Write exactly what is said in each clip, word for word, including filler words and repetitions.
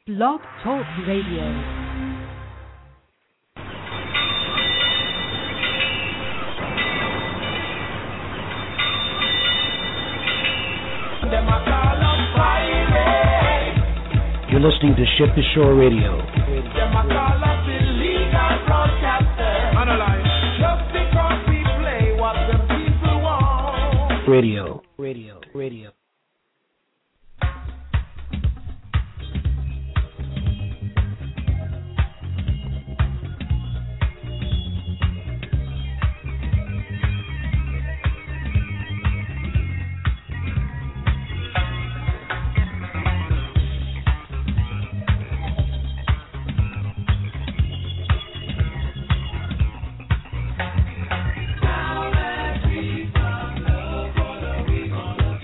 Blog Talk Radio. You're listening to Shift to Shore Radio. Radio, radio, radio. Now that we found love, what are we gonna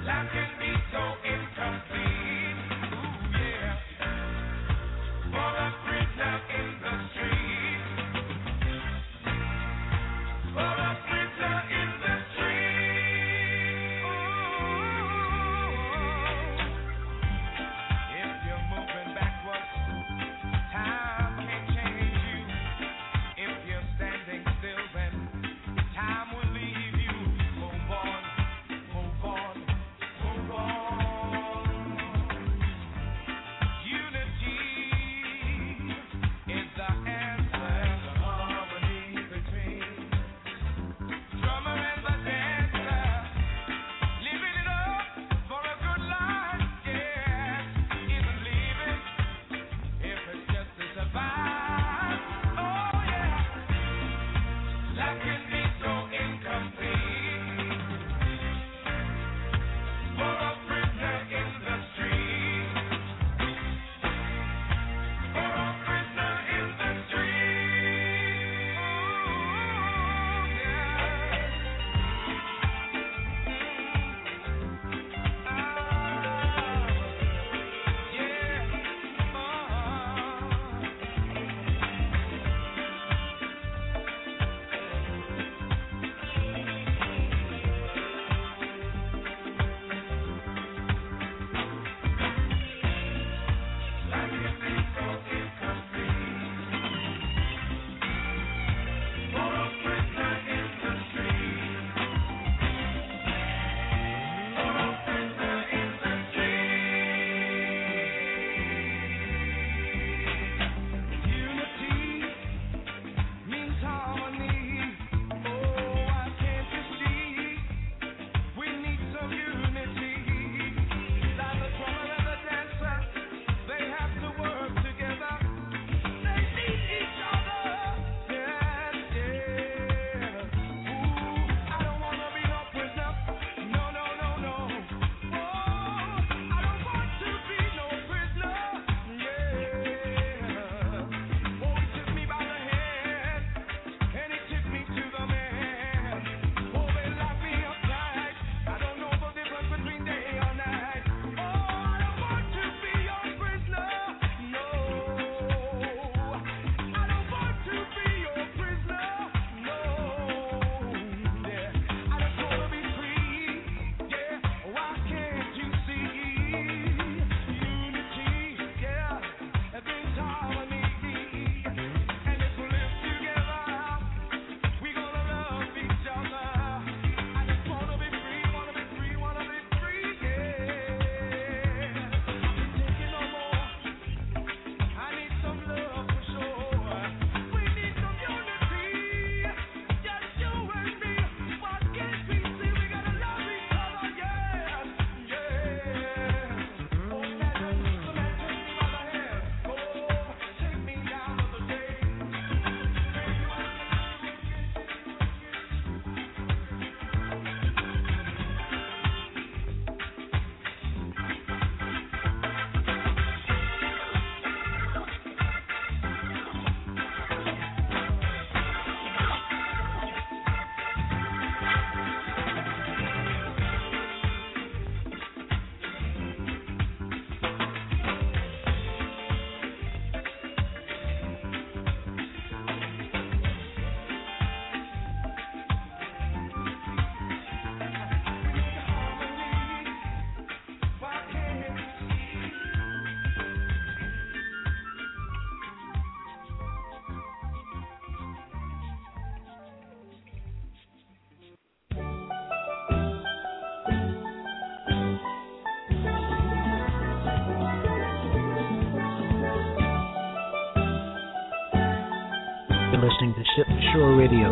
You're listening to Ship to Shore Radio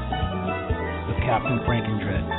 with Captain Frankendread.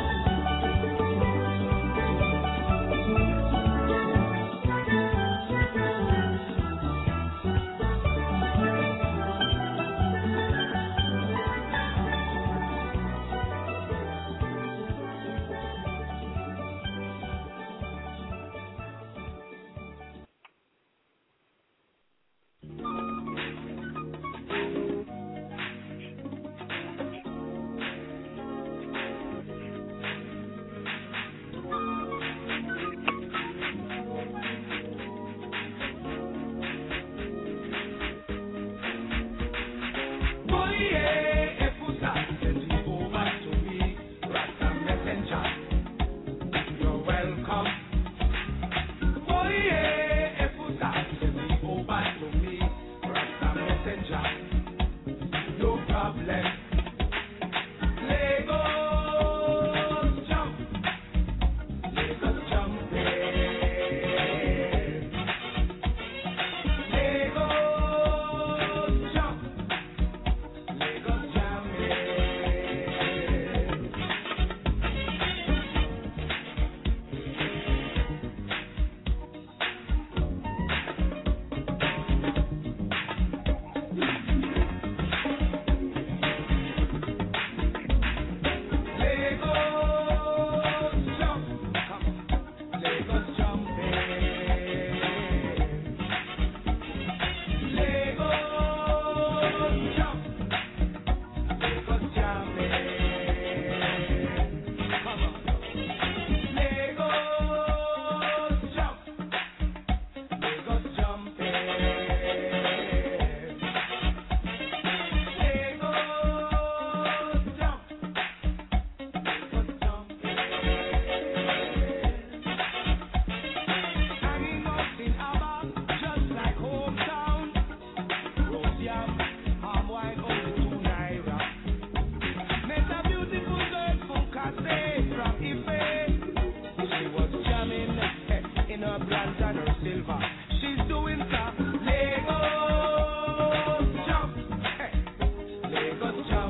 bronze and her silver. She's doing top Lego jump, hey. Lego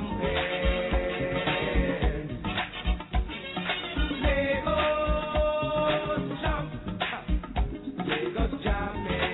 jumping, Lego jump, Lego jumping.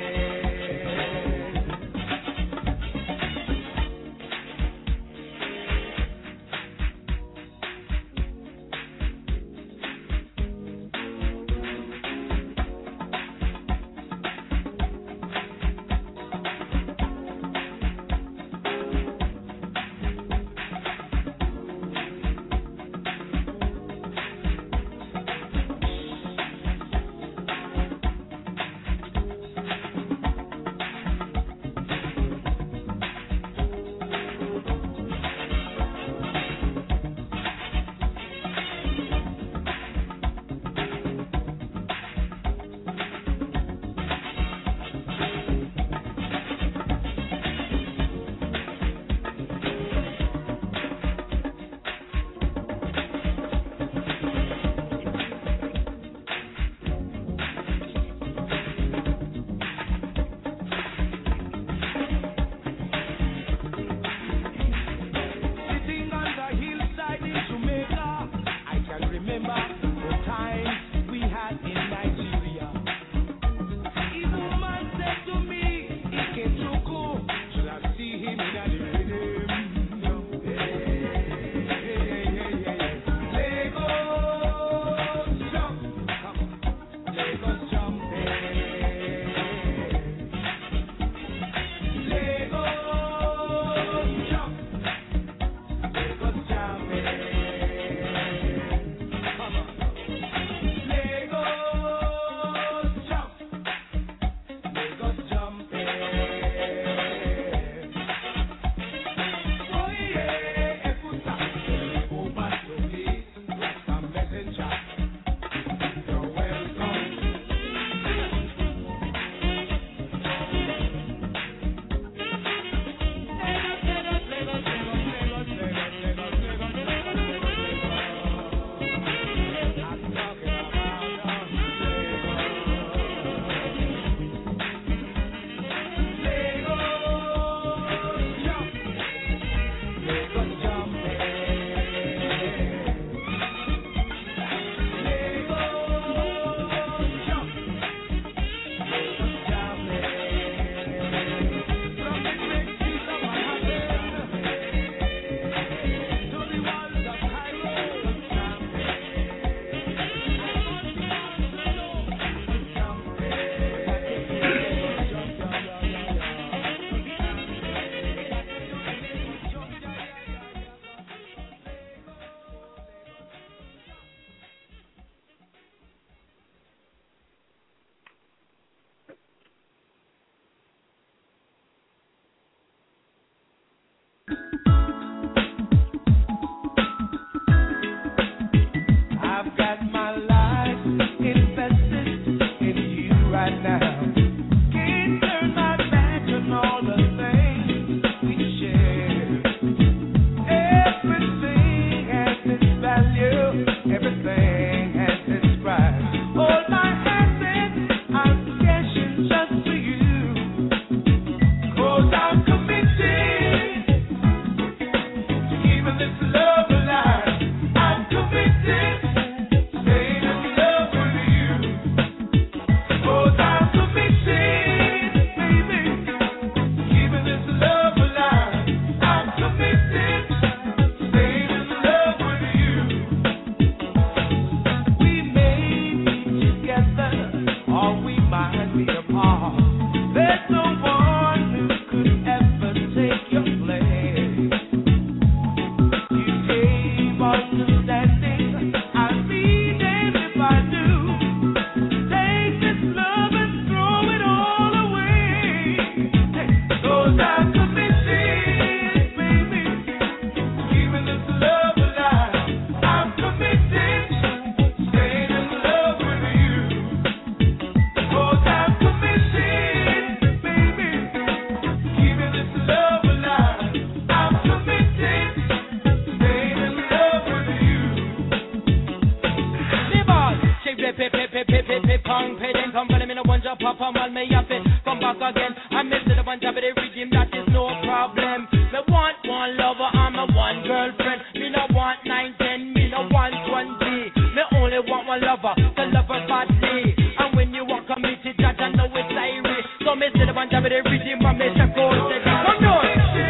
again. Come follow me no one drop pop and while me up it. Come back again. I miss the bunch of the rhythm, that is no problem. Me want one lover, I'm a one girlfriend. Me no want nine, ten, me no want twenty. Me only want one lover, to love her badly. And when you walk committed, that I know it's irie. So me see the bunch of the rhythm, and me check out the come on.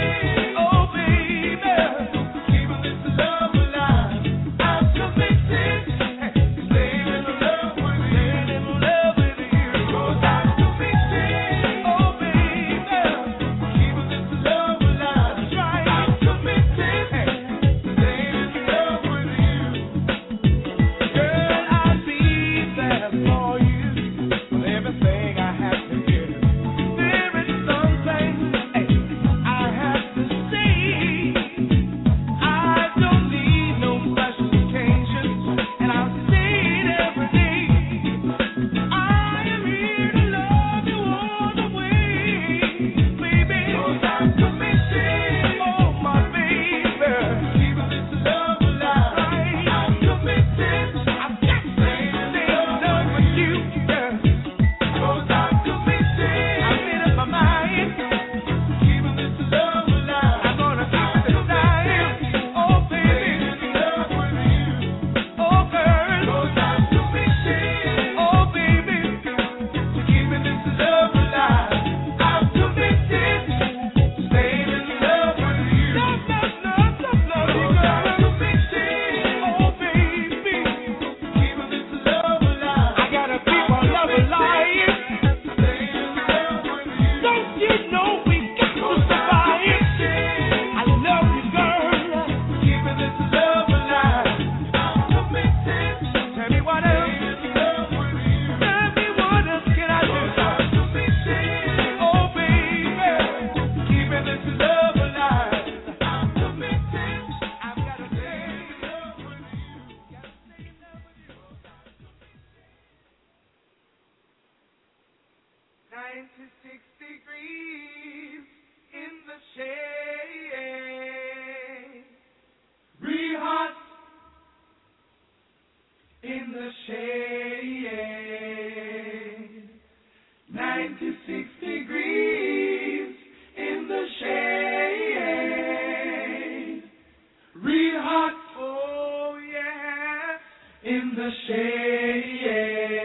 ninety-six degrees in the shade, real hot in the shade, ninety-six degrees in the shade, real hot, oh yeah, in the shade.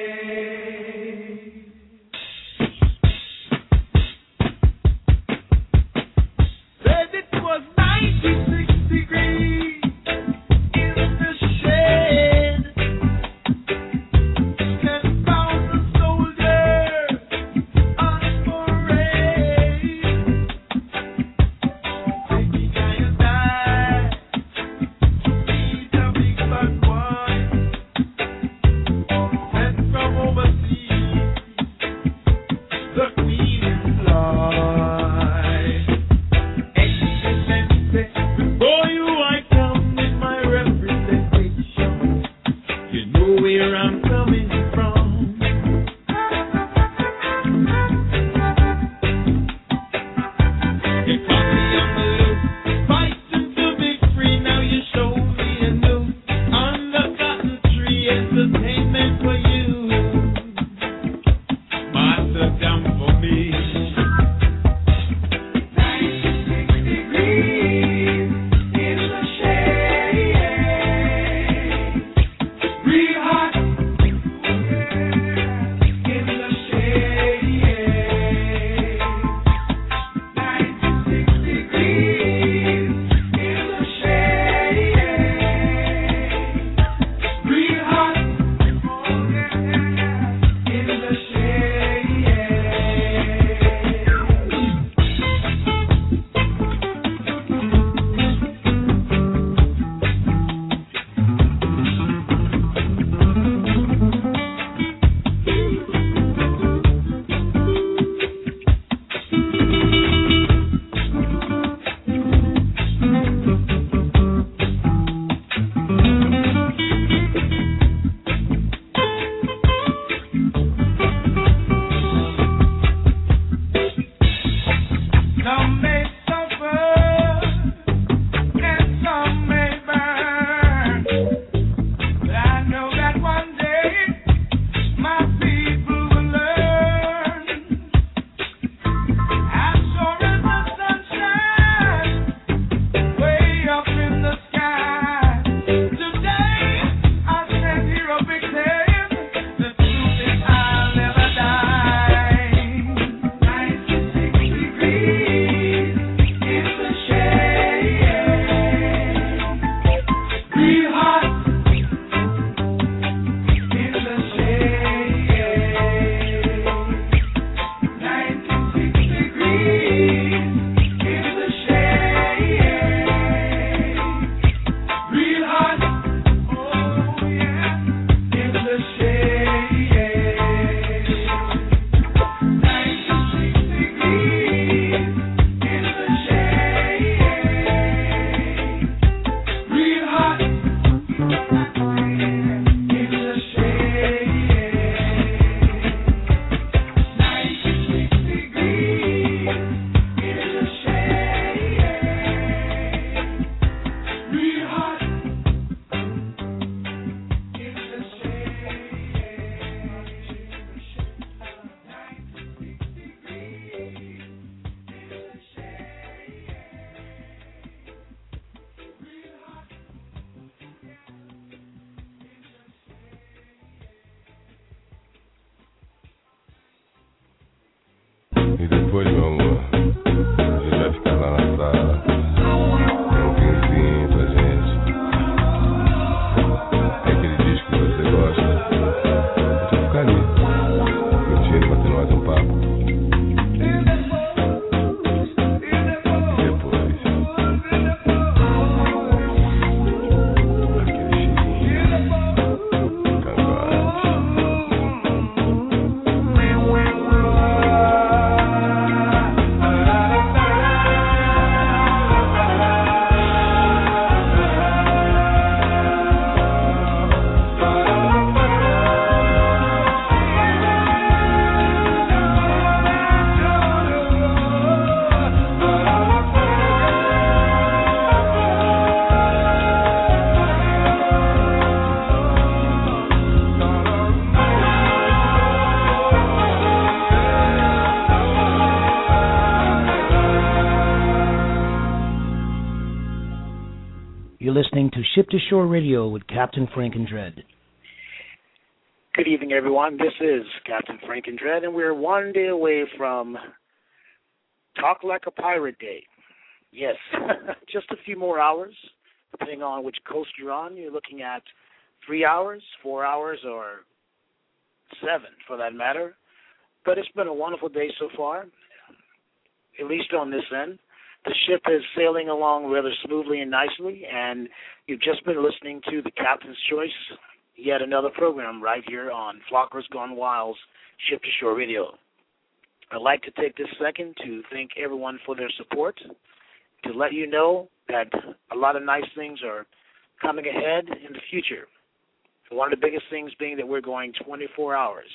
Ship to Shore Radio with Captain Frankendread. Good evening, everyone. This is Captain Frankendread, and we're one day away from Talk Like a Pirate Day. Yes, just a few more hours, depending on which coast you're on. You're looking at three hours, four hours, or seven, for that matter. But it's been a wonderful day so far, at least on this end. The ship is sailing along rather smoothly and nicely, and you've just been listening to The Captain's Choice, yet another program right here on Flockers Gone Wild's Ship to Shore Radio. I'd like to take this second to thank everyone for their support, to let you know that a lot of nice things are coming ahead in the future. One of the biggest things being that we're going twenty-four hours.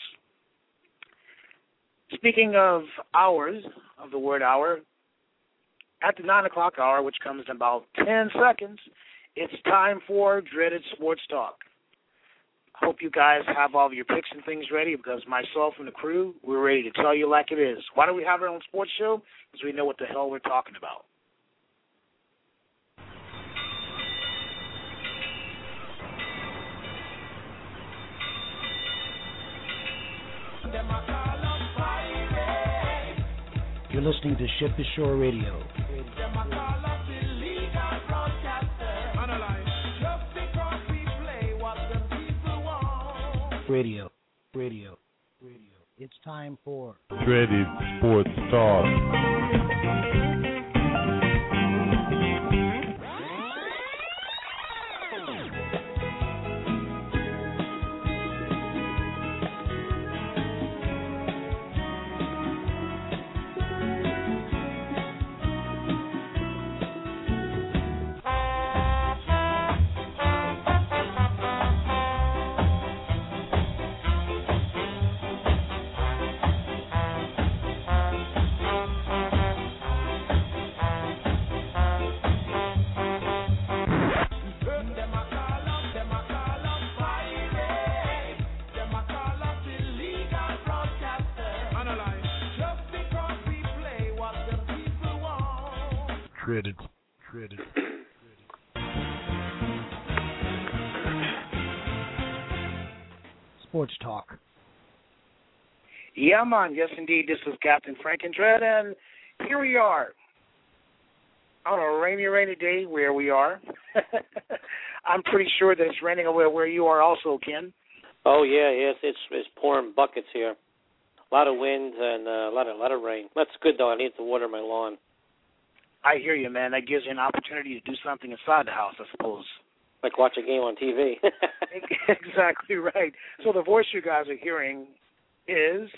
Speaking of hours, of the word hour, at the nine o'clock hour, which comes in about ten seconds, it's time for Dreaded Sports Talk. I hope you guys have all of your picks and things ready, because myself and the crew, we're ready to tell you like it is. Why do we have our own sports show? Because we know what the hell we're talking about. You're listening to Ship to Shore Radio. Radio, radio, radio. It's time for Dreaded Sports Talk. Dreaded, dreaded, dreaded. Sports Talk. Yeah, man. Yes, indeed. This is Captain Frankendread, and here we are on a rainy, rainy day where we are. I'm pretty sure that it's raining over where you are also, Ken. Oh yeah, yes, it's it's pouring buckets here. A lot of wind and uh, a lot of a lot of rain. That's good though. I need to water my lawn. I hear you, man. That gives you an opportunity to do something inside the house, I suppose. Like watch a game on T V. Exactly right. So the voice you guys are hearing is,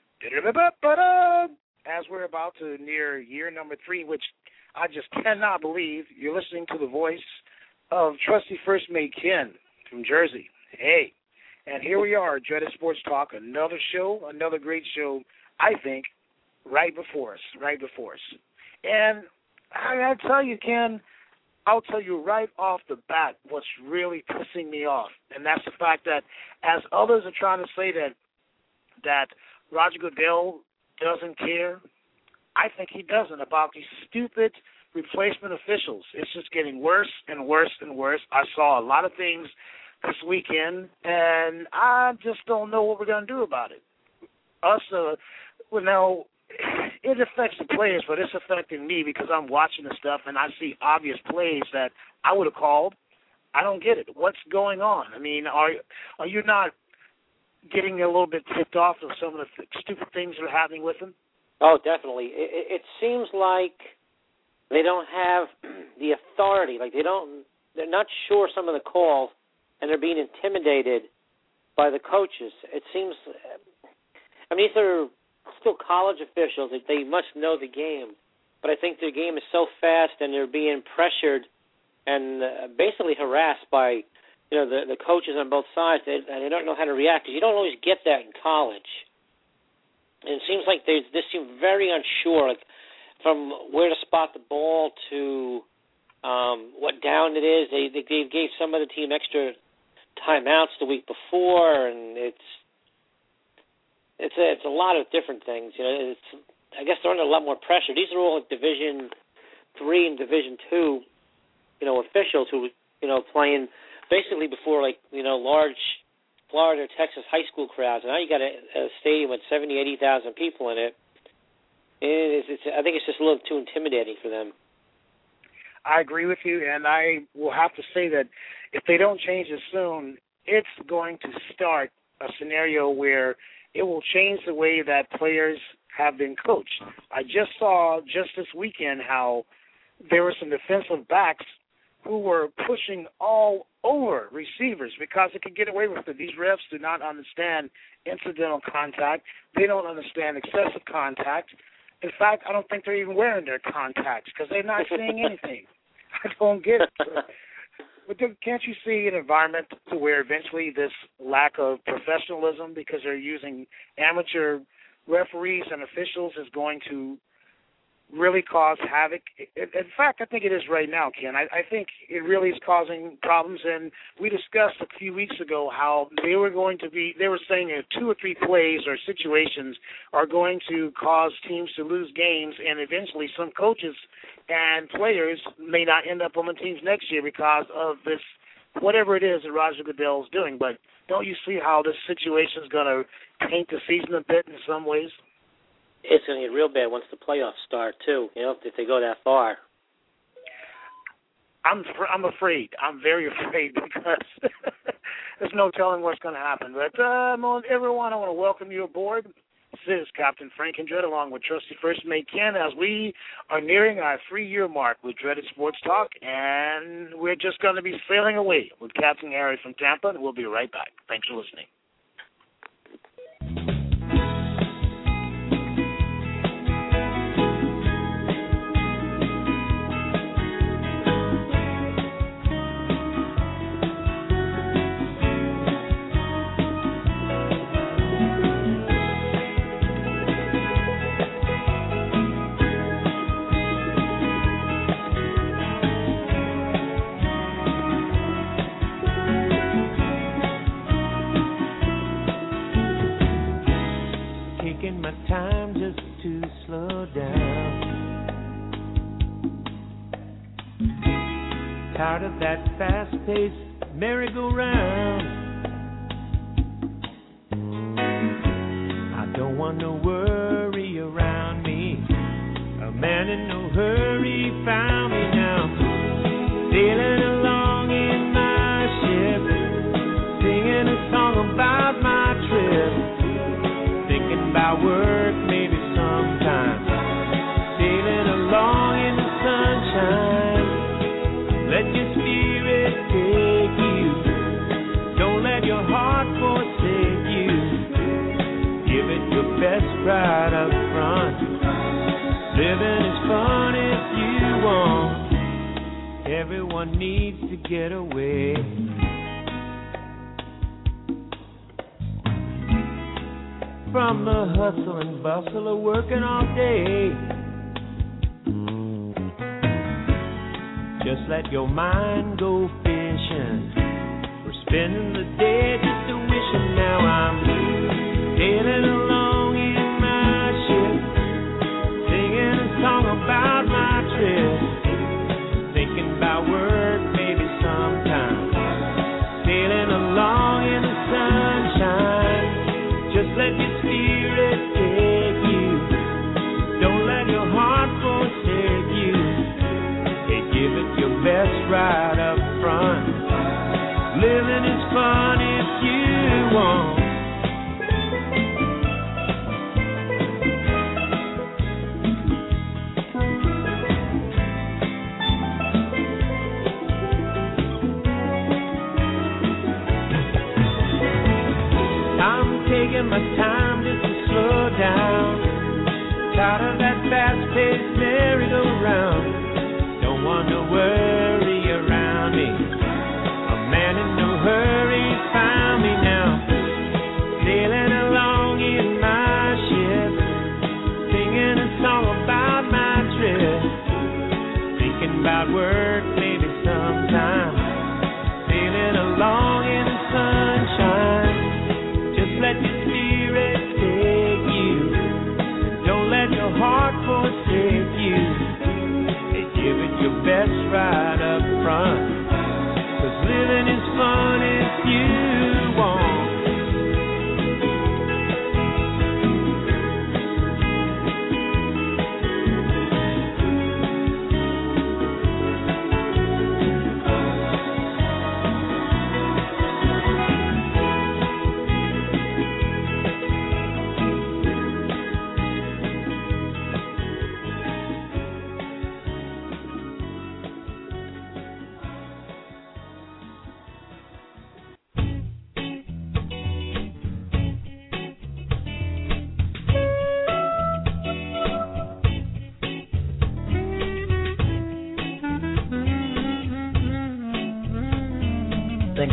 as we're about to near year number three, which I just cannot believe, you're listening to the voice of trusty First Mate Ken from Jersey. Hey, and here we are, Dreaded Sports Talk, another show, another great show, I think, right before us, right before us. And I gotta tell you, Ken, I'll tell you right off the bat what's really pissing me off, and that's the fact that as others are trying to say that that Roger Goodell doesn't care, I think he doesn't about these stupid replacement officials. It's just getting worse and worse and worse. I saw a lot of things this weekend, and I just don't know what we're going to do about it. Us, uh, well, now, it affects the players, but it's affecting me because I'm watching the stuff and I see obvious plays that I would have called. I don't get it. What's going on? I mean, are are you not getting a little bit tipped off of some of the th- stupid things that are happening with them? Oh, definitely. It, it seems like they don't have the authority. Like they don't. They're not sure some of the calls, and they're being intimidated by the coaches. It seems. I mean, these are still college officials. They must know the game, but I think the game is so fast, and they're being pressured and uh, basically harassed by, you know, the, the coaches on both sides, they, and they don't know how to react because you don't always get that in college. And it seems like they they seem very unsure, like from where to spot the ball to um, what down it is. They, they they gave some of the team extra timeouts the week before, and it's it's a, it's a lot of different things. You know, it's I guess they're under a lot more pressure. These are all like Division Three and Division Two, you know, officials who you know, playing basically before, like, you know, large Florida or Texas high school crowds. And now you got a, a stadium with seventy, eighty thousand people in it. It's, it's, I think it's just a little too intimidating for them. I agree with you, and I will have to say that if they don't change it soon, it's going to start a scenario where it will change the way that players have been coached. I just saw just this weekend how there were some defensive backs who were pushing all over receivers because they could get away with it. These refs do not understand incidental contact. They don't understand excessive contact. In fact, I don't think they're even wearing their contacts because they're not seeing anything. I don't get it. But can't you see an environment to where eventually this lack of professionalism because they're using amateur referees and officials is going to really cause havoc? In fact, I think it is right now, Ken. I, I think it really is causing problems. And we discussed a few weeks ago how they were going to be, they were saying that two or three plays or situations are going to cause teams to lose games, and eventually some coaches and players may not end up on the teams next year because of this, whatever it is that Roger Goodell is doing. But don't you see how this situation is going to taint the season a bit in some ways? It's going to get real bad once the playoffs start, too, you know, if they go that far. I'm I'm afraid. I'm very afraid because there's no telling what's going to happen. But, uh, everyone, I want to welcome you aboard. This is Captain Franklin Dredd along with Trusty First Mate Ken as we are nearing our three-year mark with Dreaded Sports Talk, and we're just going to be sailing away with Captain Harry from Tampa, and we'll be right back. Thanks for listening. Tired of that fast-paced merry-go-round. I don't want no worry around me. A man in no hurry found me now. Sailing along in my ship, singing a song about my trip. Thinking about work maybe sometime. Sailing along in the sunshine. Let your spirit take you. Don't let your heart forsake you. Give it your best right up front. Living is fun if you want. Everyone needs to get away. From the hustle and bustle of working all day. Just let your mind go fishing. We're spending the day just a wishing. Now I'm sailing along in my ship, singing a song about my trip. Thinking about work maybe sometime. Sailing along in the sunshine. Just let your spirit take you. Don't let your heart forsake you. Give it your best right up front. Living is fun if you want. I'm taking my time just to slow down. Tired of that fast-paced merry-go-round. Want to worry around me. A man in no hurry found me now. Sailing along in my ship, singing a song about my trip. Thinking about work maybe sometime. Sailing along in the sunshine. Just let your spirit take you. Don't let your heart forsake you. Give it your best ride.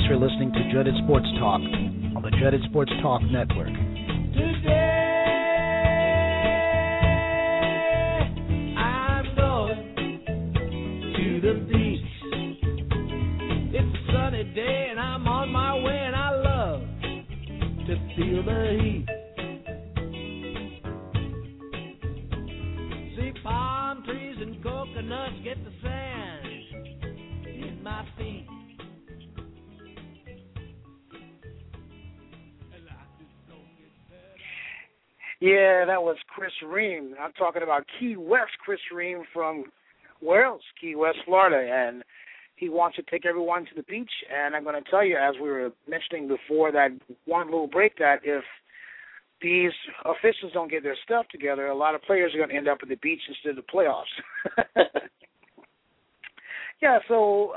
Thanks for listening to Dreaded Sports Talk on the Dreaded Sports Talk Network. Today, I'm going to the beach. It's a sunny day and I'm on my way and I love to feel the heat. See palm trees and coconuts get the sand in my feet. Yeah, that was Chris Ream. I'm talking about Key West Chris Ream from where else? Key West, Florida. And he wants to take everyone to the beach. And I'm going to tell you, as we were mentioning before that one little break, that if these officials don't get their stuff together, a lot of players are going to end up at the beach instead of the playoffs. Yeah, so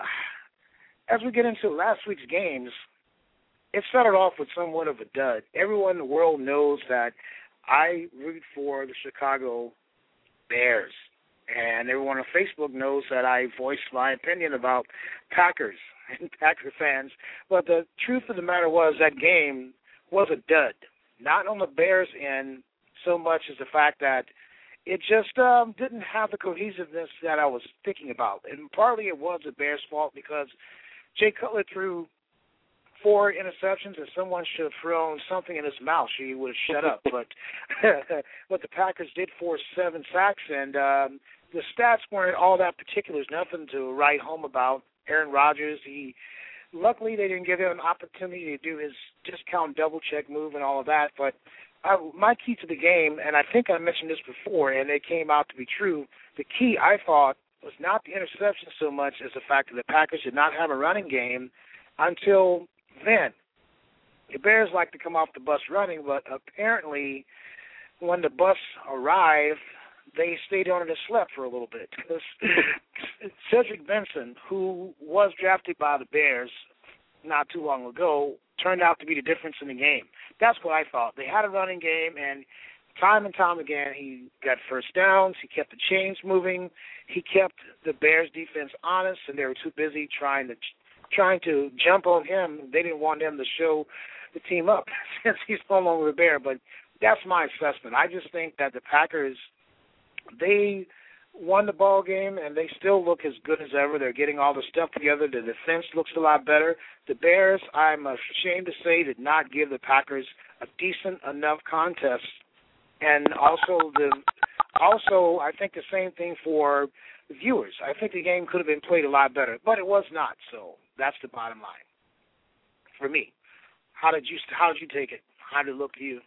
as we get into last week's games, it started off with somewhat of a dud. Everyone in the world knows that I root for the Chicago Bears, and everyone on Facebook knows that I voiced my opinion about Packers and Packer fans. But the truth of the matter was that game was a dud, not on the Bears' end so much as the fact that it just um, didn't have the cohesiveness that I was thinking about. And partly it was the Bears' fault because Jay Cutler threw four interceptions, and someone should have thrown something in his mouth. She would have shut up. But but the Packers did force seven sacks, and um, the stats weren't all that particular. There's nothing to write home about. Aaron Rodgers, he luckily they didn't give him an opportunity to do his discount double check move and all of that. But I, my key to the game, and I think I mentioned this before, and it came out to be true. The key, I thought, was not the interception so much as the fact that the Packers did not have a running game until then. The Bears like to come off the bus running, but apparently when the bus arrived, they stayed on it and slept for a little bit. Because Cedric Benson, who was drafted by the Bears not too long ago, turned out to be the difference in the game. That's what I thought. They had a running game, and time and time again, he got first downs. He kept the chains moving. He kept the Bears' defense honest, and they were too busy trying to trying to jump on him. They didn't want him to show the team up since he's no longer a Bear. But that's my assessment. I just think that the Packers, they won the ball game, and they still look as good as ever. They're getting all the stuff together. The defense looks a lot better. The Bears, I'm ashamed to say, did not give the Packers a decent enough contest. And also, the also, I think the same thing for the viewers. I think the game could have been played a lot better, but it was not. So that's the bottom line for me. How did you How did you take it? How did it look to you?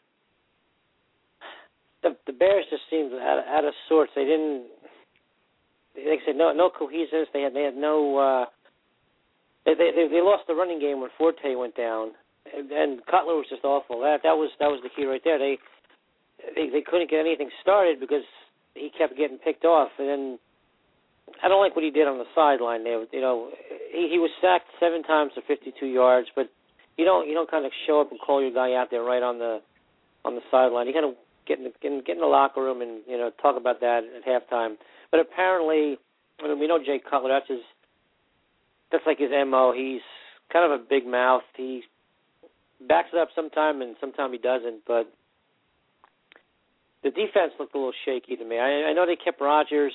The, the Bears just seemed out, out of sorts. They didn't. Like I said, no, no cohesiveness. They had, they had no. Uh, they, they they lost the running game when Forte went down, and, and Cutler was just awful. That that was that was the key right there. They they they couldn't get anything started because he kept getting picked off, and then I don't like what he did on the sideline there. You know, he, he was sacked seven times for fifty-two yards, but you don't you don't kind of show up and call your guy out there right on the on the sideline. You kind of get in the, get in, get in the locker room and you know talk about that at halftime. But apparently, I mean, we know Jay Cutler. That's his. That's like his M O. He's kind of a big mouth. He backs it up sometime, and sometime he doesn't. But the defense looked a little shaky to me. I, I know they kept Rodgers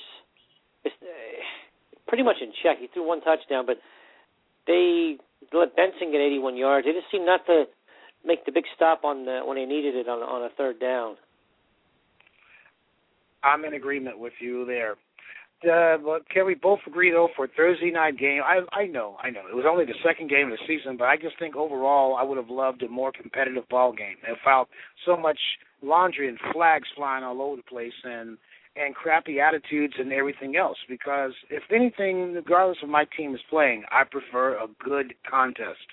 pretty much in check. He threw one touchdown, but they let Benson get eighty-one yards. They just seemed not to make the big stop on the, when they needed it on on a third down. I'm in agreement with you there. Uh, but can we both agree, though, for a Thursday night game? I I know, I know. It was only the second game of the season, but I just think overall I would have loved a more competitive ball game. It felt so much laundry and flags flying all over the place and, and crappy attitudes and everything else. Because if anything, regardless of my team is playing, I prefer a good contest.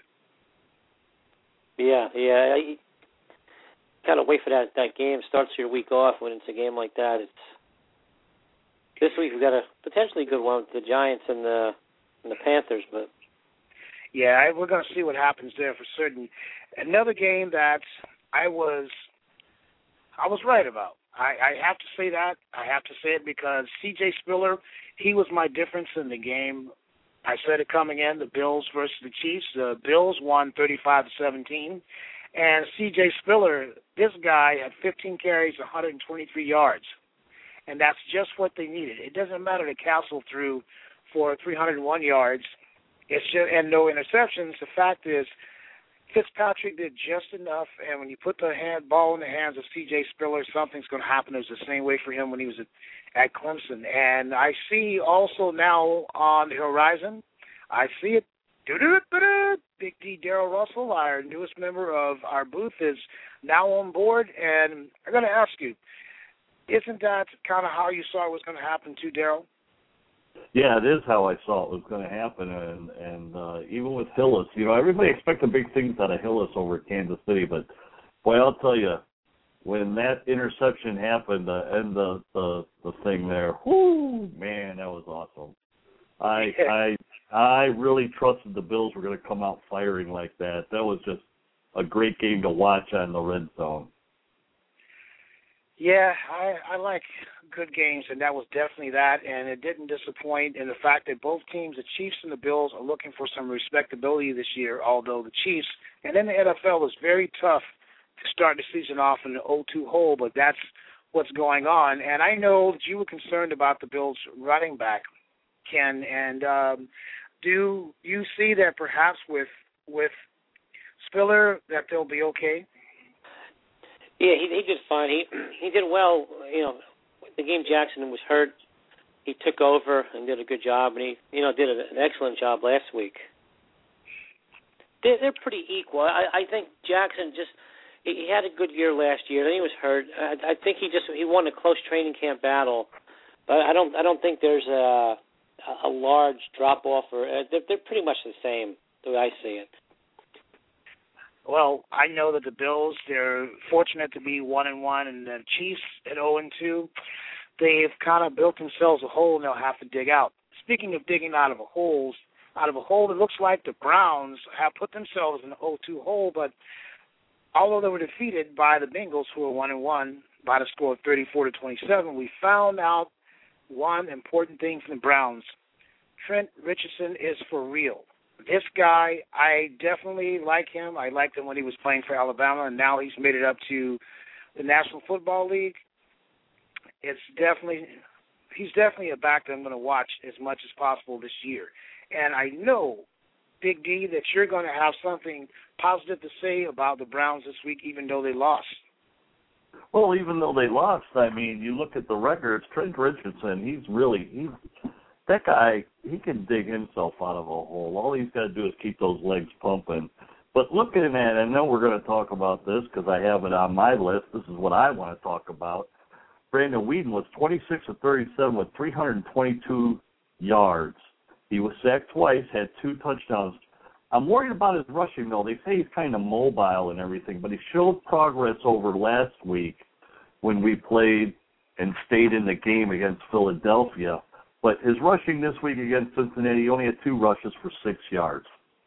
Yeah, yeah. I kind of wait for that, that game. Starts your week off when it's a game like that. It's This week we've got a potentially good one with the Giants and the and the Panthers, but yeah, I, we're going to see what happens there for certain. Another game that I was I was right about. I, I have to say that. I have to say it because C J Spiller, he was my difference in the game I said it coming in, the Bills versus the Chiefs. The Bills won thirty-five to seventeen. And C J Spiller, this guy had fifteen carries, one hundred twenty-three yards. And that's just what they needed. It doesn't matter that Castle threw for three hundred one yards. It's just, and no interceptions. The fact is, Fitzpatrick did just enough, and when you put the hand, ball in the hands of C J Spiller, something's going to happen. It was the same way for him when he was at, at Clemson. And I see also now on the horizon, I see it, Big D Daryl Russell, our newest member of our booth, is now on board. And I'm going to ask you, isn't that kind of how you saw it was going to happen too, Daryl? Yeah, it is how I saw it was going to happen, and and uh, even with Hillis, you know, everybody expected big things out of Hillis over at Kansas City, but boy, I'll tell you, when that interception happened to end the the, the thing there, whoo, man, that was awesome. I I I really trusted the Bills were going to come out firing like that. That was just a great game to watch on the red zone. Yeah, I, I like good games, and that was definitely that, and it didn't disappoint in the fact that both teams, the Chiefs and the Bills, are looking for some respectability this year, although the Chiefs, and in the N F L, it's very tough to start the season off in an oh two hole, but that's what's going on. And I know that you were concerned about the Bills running back, Ken, and um, do you see that perhaps with with Spiller that they'll be okay? Yeah, he, he did fine. He he did well. You know, the game Jackson was hurt, he took over and did a good job, and he you know did an excellent job last week. They're, they're pretty equal. I, I think Jackson just he had a good year last year. Then he was hurt. I, I think he just he won a close training camp battle, but I don't I don't think there's a a large drop off, or they're, they're pretty much the same the way I see it. Well, I know that the Bills, they're fortunate to be one and one, and the Chiefs at zero and two. They've kind of built themselves a hole, and they'll have to dig out. Speaking of digging out of a hole, out of a hole, it looks like the Browns have put themselves in an oh two hole. But although they were defeated by the Bengals, who are one and one by the score of thirty-four to twenty-seven, we found out one important thing from the Browns: Trent Richardson is for real. This guy, I definitely like him. I liked him when he was playing for Alabama, and now he's made it up to the National Football League. It's definitely, he's definitely a back that I'm going to watch as much as possible this year. And I know, Big D, that you're going to have something positive to say about the Browns this week, even though they lost. Well, even though they lost, I mean, you look at the records, Trent Richardson, he's really, he's, that guy, he can dig himself out of a hole. All he's got to do is keep those legs pumping. But looking at, I know we're going to talk about this because I have it on my list. This is what I want to talk about. Brandon Weeden was twenty-six of thirty-seven with three hundred twenty-two yards. He was sacked twice, had two touchdowns. I'm worried about his rushing, though. They say he's kind of mobile and everything, but he showed progress over last week when we played and stayed in the game against Philadelphia. But his rushing this week against Cincinnati, he only had two rushes for six yards.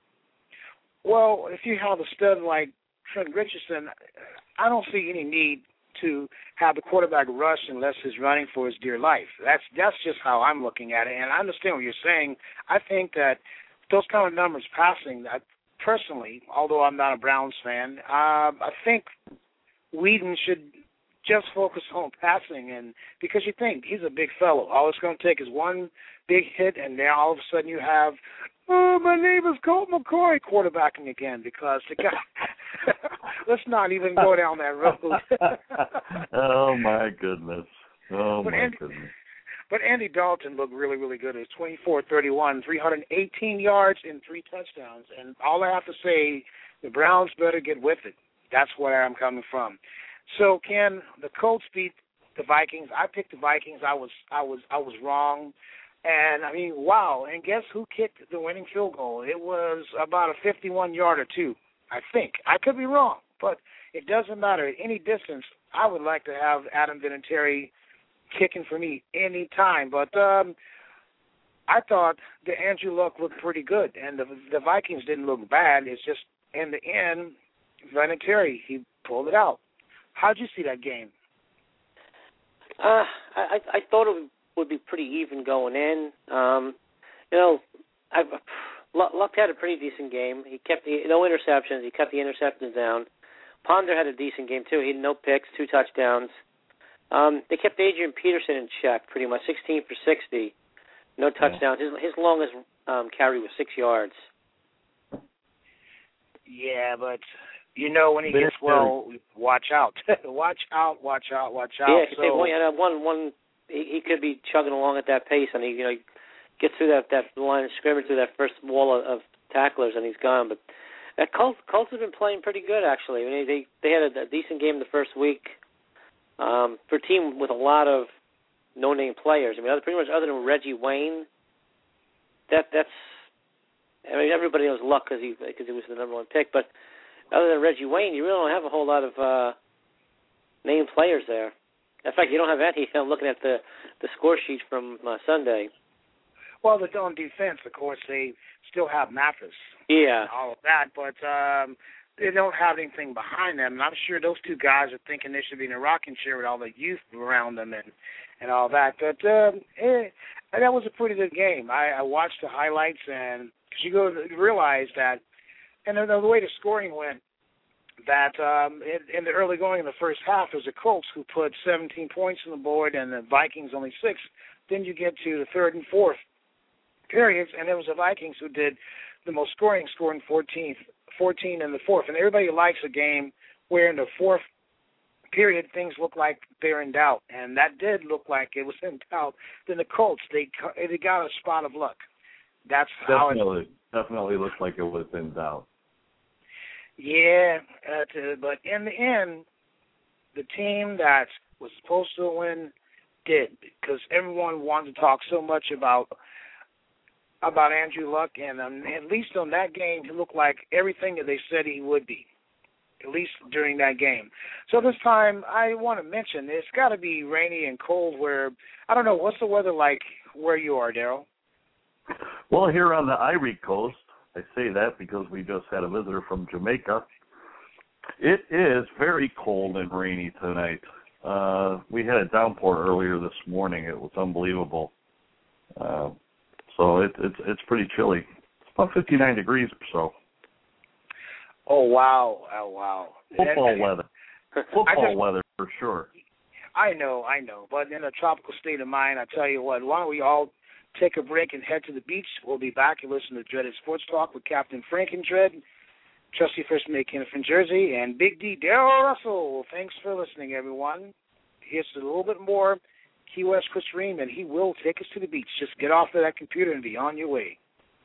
Well, if you have a stud like Trent Richardson, I don't see any need to have the quarterback rush unless he's running for his dear life. That's that's just how I'm looking at it, and I understand what you're saying. I think that those kind of numbers passing, I, personally, although I'm not a Browns fan, uh, I think Weeden should just focus on passing, and because you think he's a big fellow. All it's going to take is one big hit, and now all of a sudden you have, oh, my name is Colt McCoy quarterbacking again, because the guy, let's not even go down that road. Oh, my goodness. Oh, but my Andy, goodness. But Andy Dalton looked really, really good. It was twenty-four thirty-one, three hundred eighteen yards and three touchdowns. And all I have to say, the Browns better get with it. That's where I'm coming from. So, Ken, the Colts beat the Vikings. I picked the Vikings. I was, I was, I was wrong. And I mean, wow! And guess who kicked the winning field goal? It was about a fifty-one yarder too. I think I could be wrong, but it doesn't matter. At any distance, I would like to have Adam Vinatieri kicking for me any time. But um, I thought the Andrew Luck looked pretty good, and the the Vikings didn't look bad. It's just in the end, Vinatieri, he pulled it out. How'd you see that game? Uh, I, I thought it would be pretty even going in. Um, you know, I've, Luck had a pretty decent game. He kept the no interceptions. He cut the interceptions down. Ponder had a decent game too. He had no picks, two touchdowns. Um, they kept Adrian Peterson in check pretty much, sixteen for sixty, no touchdowns. His his longest um, carry was six yards. Yeah, but you know when he gets well, watch out, watch out, watch out, watch out. Yeah, so, say one, yeah, one, one. He, he could be chugging along at that pace, and he, you know, gets through that that line of scrimmage, through that first wall of, of tacklers, and he's gone. But that Colts, Colts have been playing pretty good, actually. I mean, they they had a, a decent game the first week um, for a team with a lot of no-name players. I mean, other, pretty much other than Reggie Wayne, that that's. I mean, everybody knows Luck because he because he was the number one pick, but other than Reggie Wayne, you really don't have a whole lot of uh, named players there. In fact, you don't have any. I'm looking at the, the score sheet from uh, Sunday. Well, they're on defense, of course, they still have Mathis. Yeah. And all of that, but um, they don't have anything behind them. And I'm sure those two guys are thinking they should be in a rocking chair with all the youth around them and, and all that. But um, eh, that was a pretty good game. I, I watched the highlights, and because you go to realize that, and the, the way the scoring went, that um, in, in the early going in the first half, it was the Colts who put seventeen points on the board and the Vikings only six. Then you get to the third and fourth periods, and it was the Vikings who did the most scoring, scoring fourteen, fourteen in the fourth. And everybody likes a game where in the fourth period things look like they're in doubt, and that did look like it was in doubt. Then the Colts, they they got a spot of luck. That's definitely, how it definitely looks like it was in doubt. Yeah, uh, but in the end, the team that was supposed to win did, because everyone wanted to talk so much about about Andrew Luck, and um, at least on that game, he looked like everything that they said he would be, at least during that game. So this time, I want to mention, it's got to be rainy and cold where, I don't know, what's the weather like where you are, Daryl? Well, here on the Ivory Coast, I say that because we just had a visitor from Jamaica. It is very cold and rainy tonight. Uh, we had a downpour earlier this morning. It was unbelievable. Uh, so it, it's it's pretty chilly. It's about fifty-nine degrees or so. Oh, wow. Oh, wow. Football and, weather. Football just, weather for sure. I know, I know. But in a tropical state of mind, I tell you what, why don't we all take a break and head to the beach? We'll be back and listen to Dreaded Sports Talk with Captain Frank and Dread, Trustee First Mate Kenneth from Jersey, and Big D Daryl Russell. Thanks for listening, everyone. Here's a little bit more Key West Chris Ream, and he will take us to the beach. Just get off of that computer and be on your way.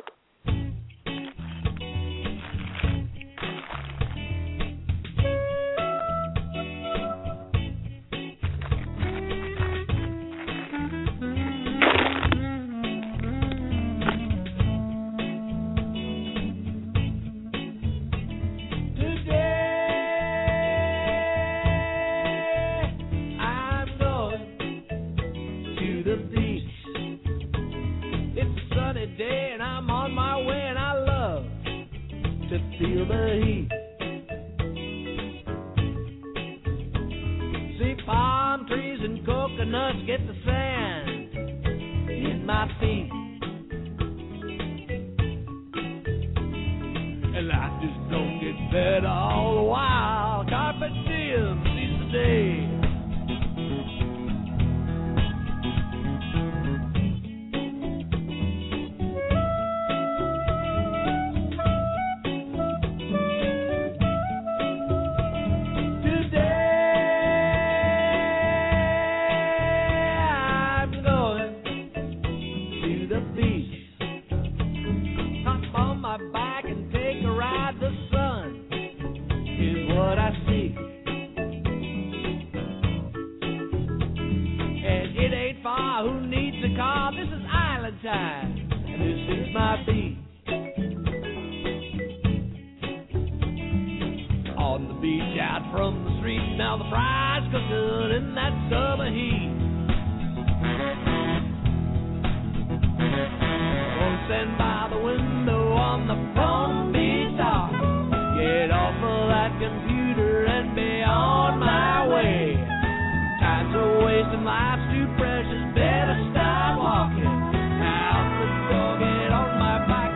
Feel the heat. See palm trees and coconuts get the sand in my feet, and life just don't get better all the while. Carpe diem, seize the day. Wasting life's too precious, better start walking out the door, get on my bike.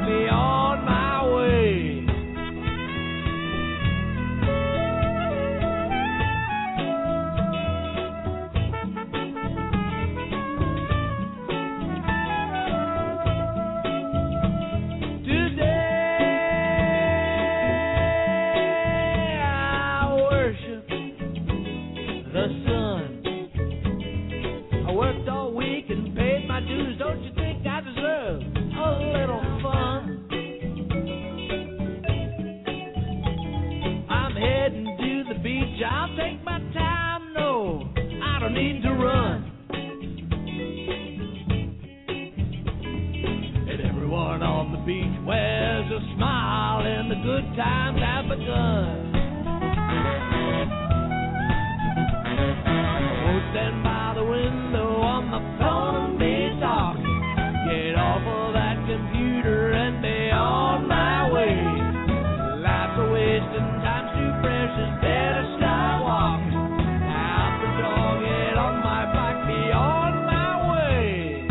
to run. And everyone on the beach wears a smile, and the good times have begun. Oh, stand by the window on the phone and be talking. Get off of that computer and be on my way. Life's a waste and time's too precious. Better start walking. Out the door, get on my bike, be on my way.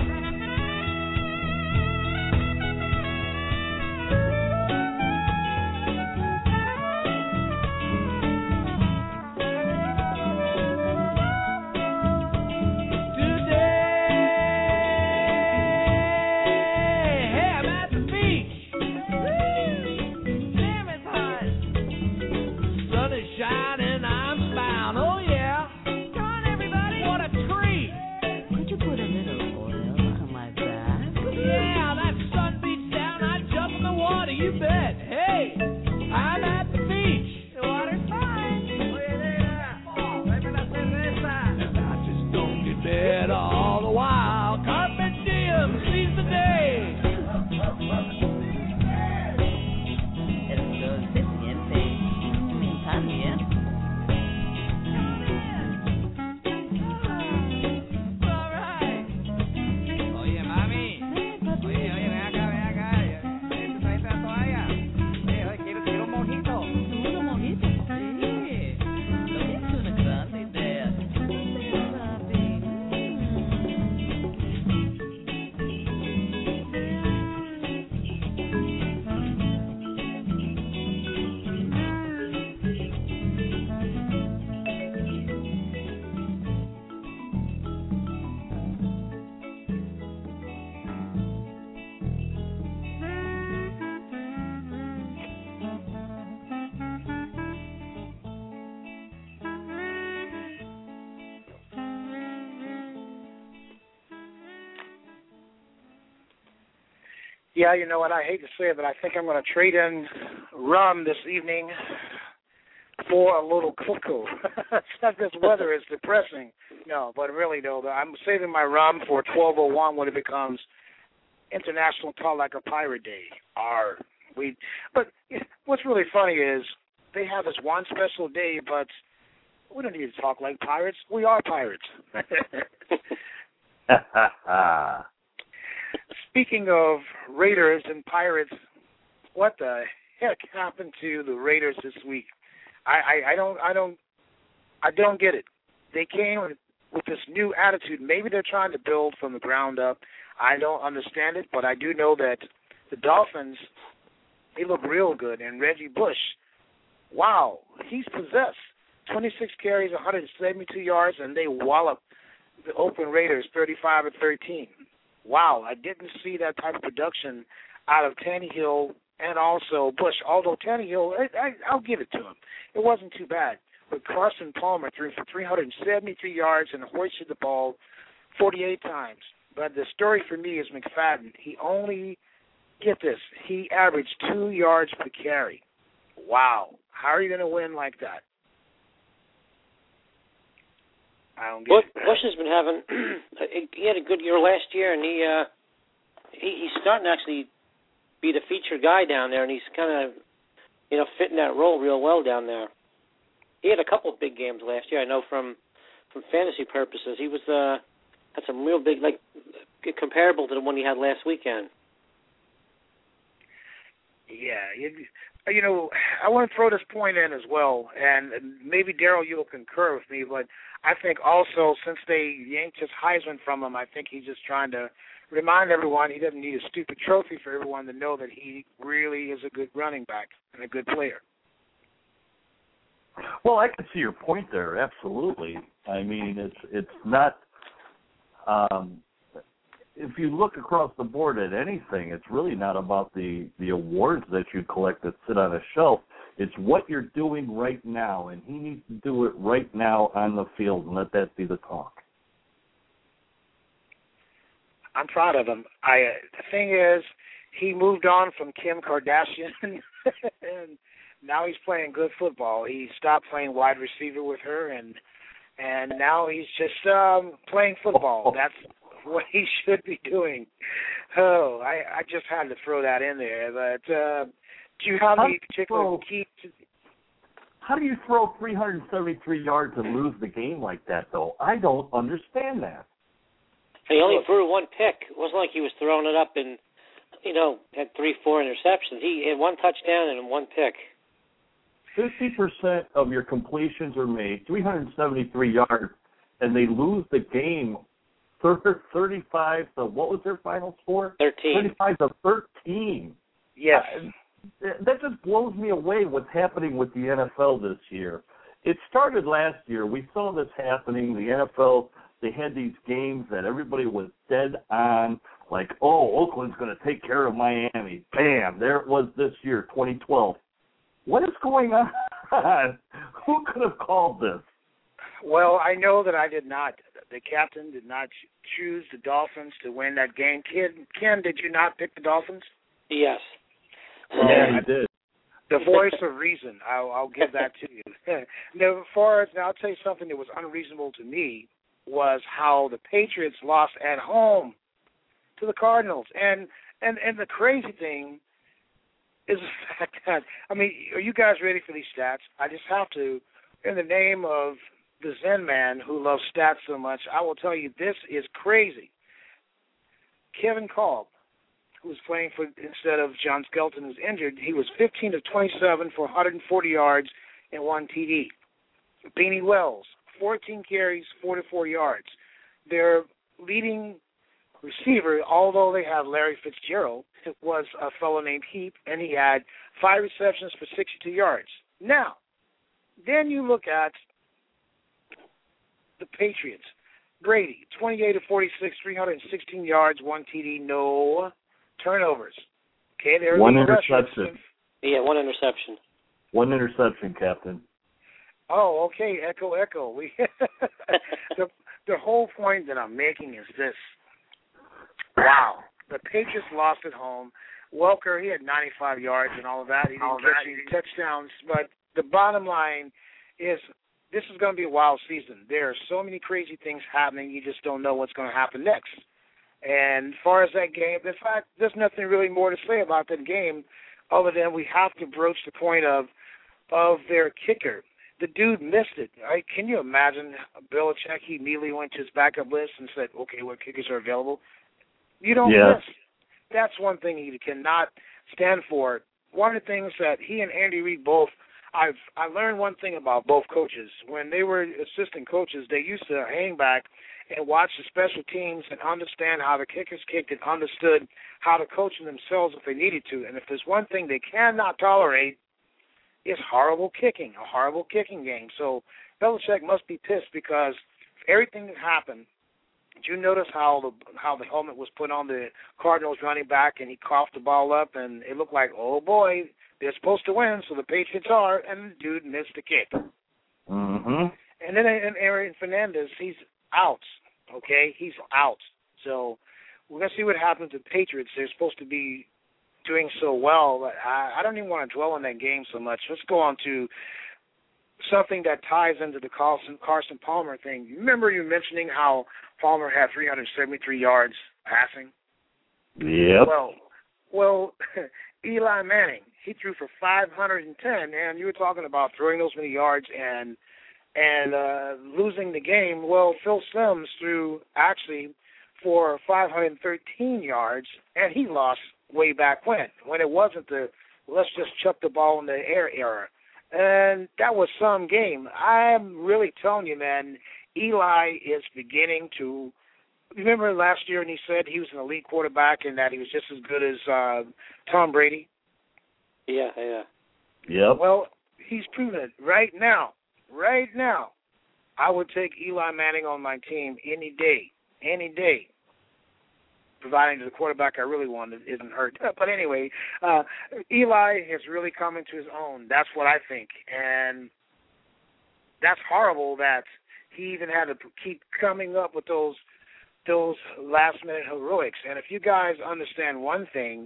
Yeah, you know what, I hate to say it, but I think I'm going to trade in rum this evening for a little cocoa. It's not this weather is depressing. No, but really, though, I'm saving my rum for twelve oh one when it becomes International Talk Like a Pirate Day. Arr. We, but what's really funny is they have this one special day, but we don't need to talk like pirates. We are pirates. Speaking of Raiders and Pirates, what the heck happened to the Raiders this week? I, I, I don't I don't I don't get it. They came with, with this new attitude. Maybe they're trying to build from the ground up. I don't understand it, but I do know that the Dolphins, they look real good. And Reggie Bush, wow, he's possessed. twenty-six carries, one hundred seventy-two yards, and they wallop the Oakland Raiders thirty-five to thirteen. Wow, I didn't see that type of production out of Tannehill and also Bush. Although Tannehill, I, I, I'll give it to him. It wasn't too bad. But Carson Palmer threw for three hundred seventy-three yards and hoisted the ball forty-eight times. But the story for me is McFadden. He only, get this, he averaged two yards per carry. Wow. How are you going to win like that? I don't get Bush, it. Bush has been having he had a good year last year, and he uh, he he's starting to actually be the featured guy down there, and he's kind of you know fitting that role real well down there. He had a couple of big games last year. I know from from fantasy purposes, he was uh, had some real big, like comparable to the one he had last weekend. Yeah, you, you know, I want to throw this point in as well, and maybe Daryl, you'll concur with me, but I think also since they yanked his Heisman from him, I think he's just trying to remind everyone he doesn't need a stupid trophy for everyone to know that he really is a good running back and a good player. Well, I can see your point there, absolutely. I mean, it's it's not um, if you look across the board at anything, it's really not about the, the awards that you collect that sit on a shelf. It's what you're doing right now, and he needs to do it right now on the field and let that be the talk. I'm proud of him. I uh, the thing is, he moved on from Kim Kardashian, and now he's playing good football. He stopped playing wide receiver with her, and and now he's just um, playing football. That's what he should be doing. Oh, I, I just had to throw that in there. But uh, do you have any particular key to? How do you throw three hundred seventy-three yards and lose the game like that, though? I don't understand that. He only threw one pick. It wasn't like he was throwing it up and, you know, had three, four interceptions. He had one touchdown and one pick. fifty percent of your completions are made, three hundred seventy-three yards, and they lose the game thirty-five to, what was their final score? thirteen. thirty-five to thirteen. Yes. Uh, that just blows me away what's happening with the N F L this year. It started last year. We saw this happening. The N F L, they had these games that everybody was dead on, like, oh, Oakland's going to take care of Miami. Bam, there it was this year, twenty twelve. What is going on? Who could have called this? Well, I know that I did not. The captain did not choose the Dolphins to win that game. Ken, Ken, did you not pick the Dolphins? Yes. Yeah, he did. The voice of reason. I'll, I'll give that to you. Now, as far as, now, I'll tell you something that was unreasonable to me was how the Patriots lost at home to the Cardinals. And and, and the crazy thing is the fact that, I mean, are you guys ready for these stats? I just have to, in the name of the Zen man who loves stats so much, I will tell you this is crazy. Kevin Kolb, who was playing for instead of John Skelton, who's injured, he was fifteen of twenty-seven for one hundred forty yards and one T D. Beanie Wells, fourteen carries, forty-four yards. Their leading receiver, although they have Larry Fitzgerald, was a fellow named Heap, and he had five receptions for sixty-two yards. Now, then you look at the Patriots. Brady, twenty-eight of forty-six, three hundred sixteen yards, one T D, no turnovers. Okay, there's one interception. Yeah, one interception. One interception, Captain. Oh, okay. Echo, echo. We the the whole point that I'm making is this. Wow, the Patriots lost at home. Welker, he had ninety-five yards and all of that. He didn't catch any touchdowns. But the bottom line is this is going to be a wild season. There are so many crazy things happening. You just don't know what's going to happen next. And as far as that game, in fact, there's nothing really more to say about that game other than we have to broach the point of of their kicker. The dude missed it. Right? Can you imagine Belichick? He immediately went to his backup list and said, okay, what kickers are available? You don't yeah. miss. That's one thing he cannot stand for. One of the things that he and Andy Reid both, I've I learned one thing about both coaches. When they were assistant coaches, they used to hang back and watch the special teams and understand how the kickers kicked and understood how to coach them themselves if they needed to. And if there's one thing they cannot tolerate, it's horrible kicking, a horrible kicking game. So Belichick must be pissed because everything that happened, did you notice how the how the helmet was put on the Cardinals running back and he coughed the ball up and it looked like, oh boy, they're supposed to win, so the Patriots are, and the dude missed the kick. Mm-hmm. And then and Aaron Fernandez, he's out, okay? He's out. So we're going to see what happens to the Patriots. They're supposed to be doing so well, but I, I don't even want to dwell on that game so much. Let's go on to something that ties into the Carson, Carson Palmer thing. You remember you mentioning how Palmer had three hundred seventy-three yards passing? Yep. Well, well, Eli Manning, he threw for five hundred ten, and you were talking about throwing those many yards and and uh, losing the game. Well, Phil Simms threw actually for five hundred thirteen yards, and he lost way back when, when it wasn't the let's just chuck the ball in the air era. And that was some game. I'm really telling you, man, Eli is beginning to – remember last year when he said he was an elite quarterback and that he was just as good as uh, Tom Brady? Yeah, yeah. Yep. Well, he's proven it right now. Right now, I would take Eli Manning on my team any day, any day, providing the quarterback I really want isn't hurt. But anyway, uh, Eli has really come into his own. That's what I think. And that's horrible that he even had to keep coming up with those those last-minute heroics. And if you guys understand one thing,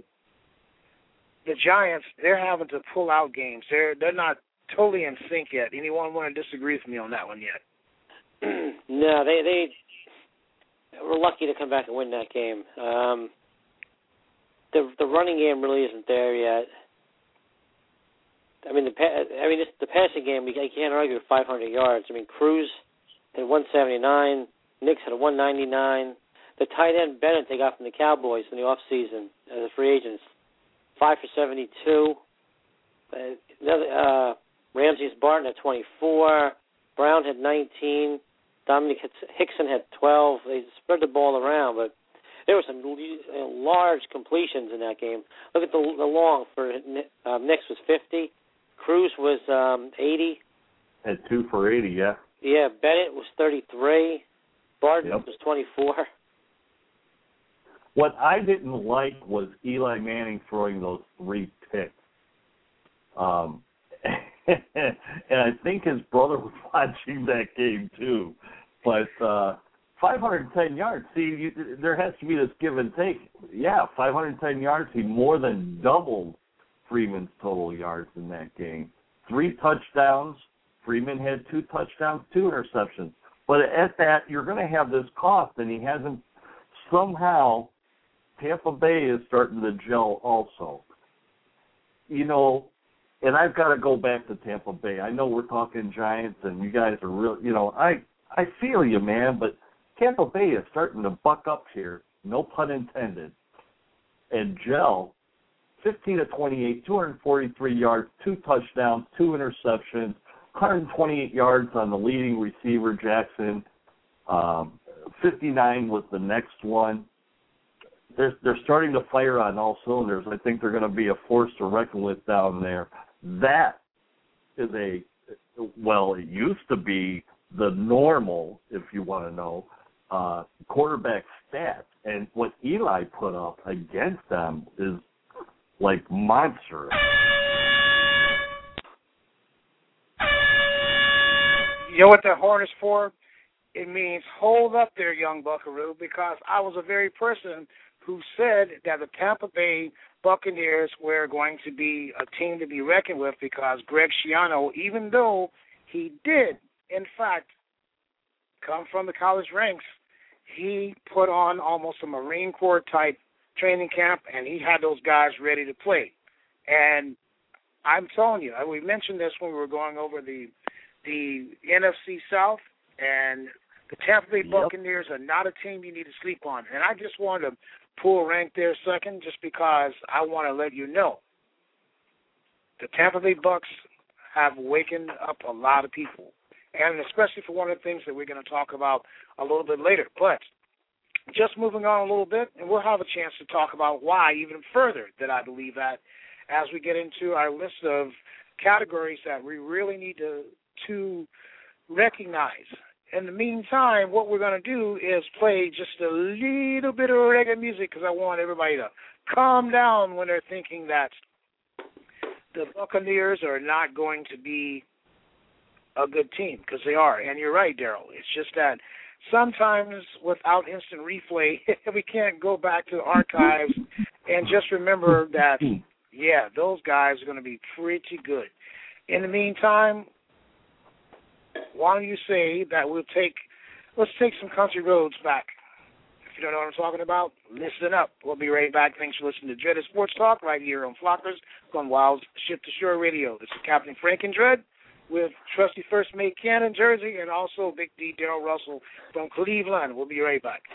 the Giants, they're having to pull out games. They're they're not totally in sync yet. Anyone want to disagree with me on that one yet? no, they they were lucky to come back and win that game. Um, the the running game really isn't there yet. I mean, the I mean, it's the passing game. You can't argue with five hundred yards. I mean, Cruz had one seventy-nine. Nix had a one ninety-nine. The tight end Bennett they got from the Cowboys in the off season as a free agent, five for seventy-two. Uh, another, uh, Ramses Barton had twenty-four. Brown had nineteen. Dominic Hickson had twelve. They spread the ball around, but there were some large completions in that game. Look at the, the long for um, Nix was fifty. Cruz was um, eighty. Had two for eighty, yeah. Yeah, Bennett was thirty-three. Barton Yep. was twenty-four. What I didn't like was Eli Manning throwing those three picks. Um, and I think his brother was watching that game too. But uh, five hundred ten yards, see, you, there has to be this give and take. Yeah, five hundred ten yards, he more than doubled Freeman's total yards in that game. Three touchdowns. Freeman had two touchdowns, two interceptions. But at that, you're going to have this cost, and he hasn't somehow. Tampa Bay is starting to gel also. You know, and I've got to go back to Tampa Bay. I know we're talking Giants, and you guys are real. You know, I I feel you, man, but Tampa Bay is starting to buck up here, no pun intended, and gel. fifteen of twenty-eight, two hundred forty-three yards, two touchdowns, two interceptions, one hundred twenty-eight yards on the leading receiver, Jackson. Um, fifty-nine was the next one. They're, they're starting to fire on all cylinders. I think they're going to be a force to reckon with down there. That is a, well, it used to be the normal, if you want to know, uh, quarterback stats. And what Eli put up against them is like monstrous. You know what that horn is for? It means hold up there, young buckaroo, because I was a very person who said that the Tampa Bay Buccaneers were going to be a team to be reckoned with because Greg Schiano, even though he did, in fact, come from the college ranks, he put on almost a Marine Corps type training camp, and he had those guys ready to play. And I'm telling you, we mentioned this when we were going over the the N F C South, and the Tampa Bay Buccaneers yep. are not a team you need to sleep on. And I just wanted to pull rank there second just because I want to let you know the Tampa Bay Bucs have wakened up a lot of people, and especially for one of the things that we're going to talk about a little bit later. But just moving on a little bit, and we'll have a chance to talk about why even further that I believe that as we get into our list of categories that we really need to, to recognize. In the meantime, what we're going to do is play just a little bit of reggae music because I want everybody to calm down when they're thinking that the Buccaneers are not going to be a good team, because they are. And you're right, Daryl. It's just that sometimes without instant replay, we can't go back to the archives and just remember that, yeah, those guys are going to be pretty good. In the meantime, why don't you say that we'll take, let's take some country roads back. If you don't know what I'm talking about, listen up. We'll be right back. Thanks for listening to Dreaded Sports Talk right here on Flockers on Wild Ship to Shore Radio. This is Captain Frank and Dread with trusty First Mate Ken in Jersey and also Big D Daryl Russell from Cleveland. We'll be right back.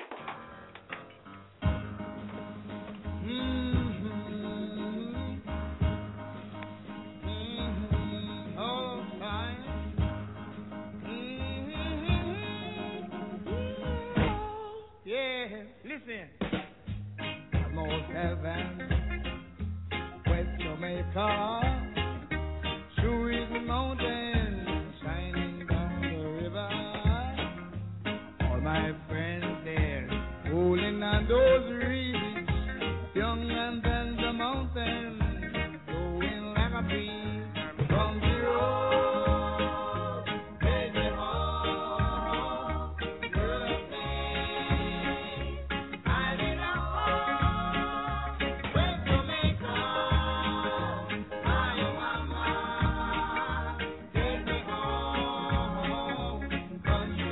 Listen, North Heaven, West Jamaica, through the mountains, shining down the river. All my friends there, rolling on those reeds, young and then the mountains, blowing like a breeze from the road. Country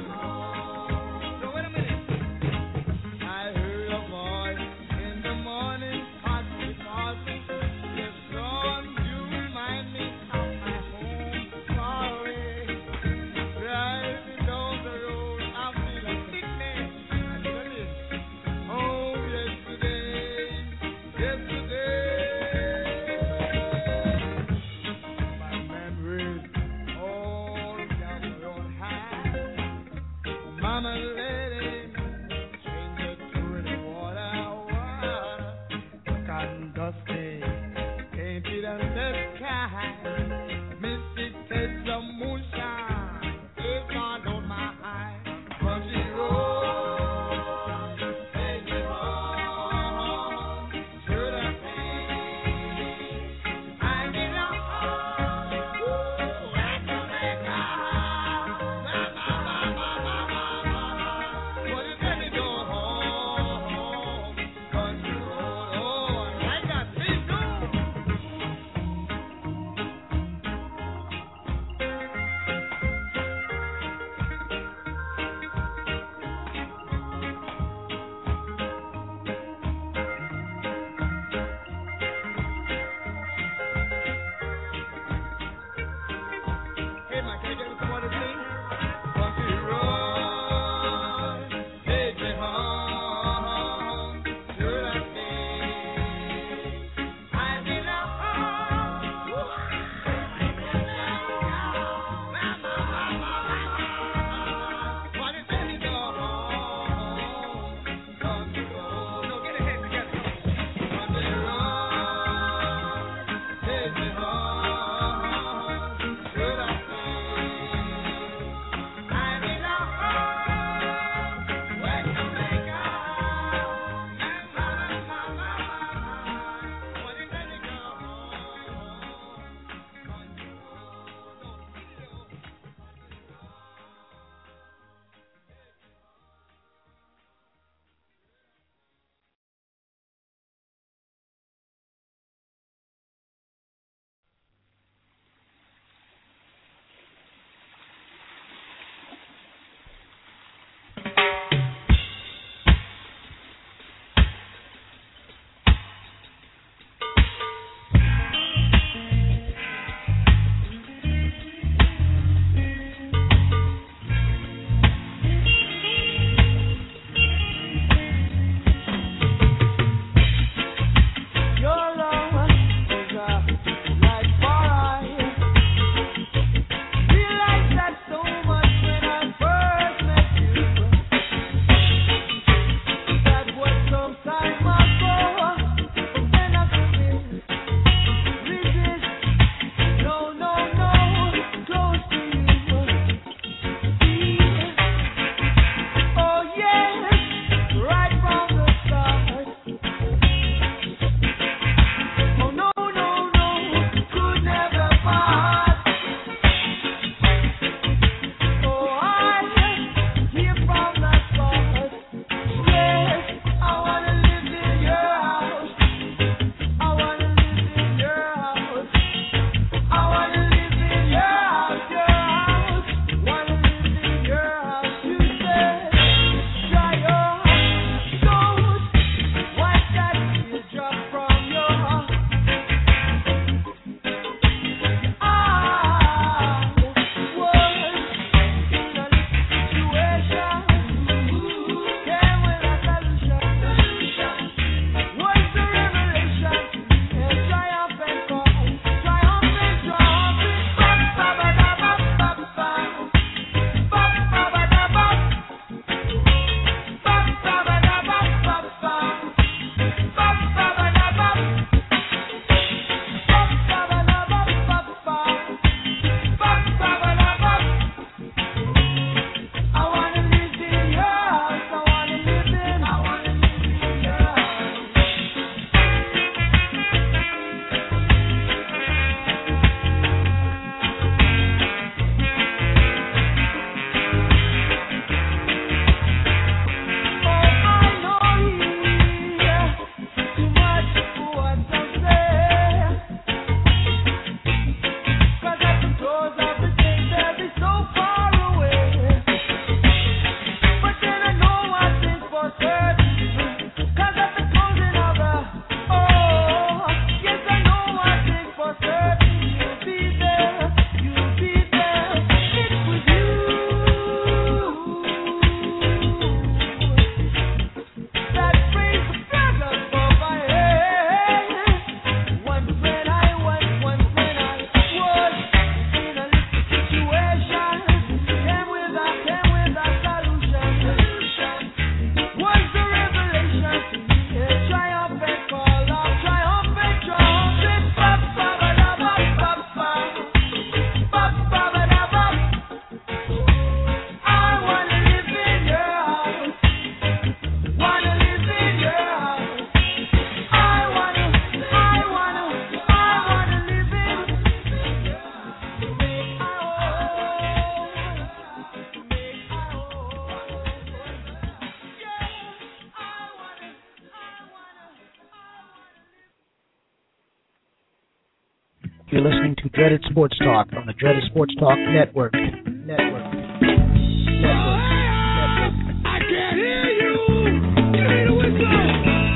You're listening to Dreaded Sports Talk on the Dreaded Sports Talk Network. Network. Network. Network. I can't hear you. Give me the whistle.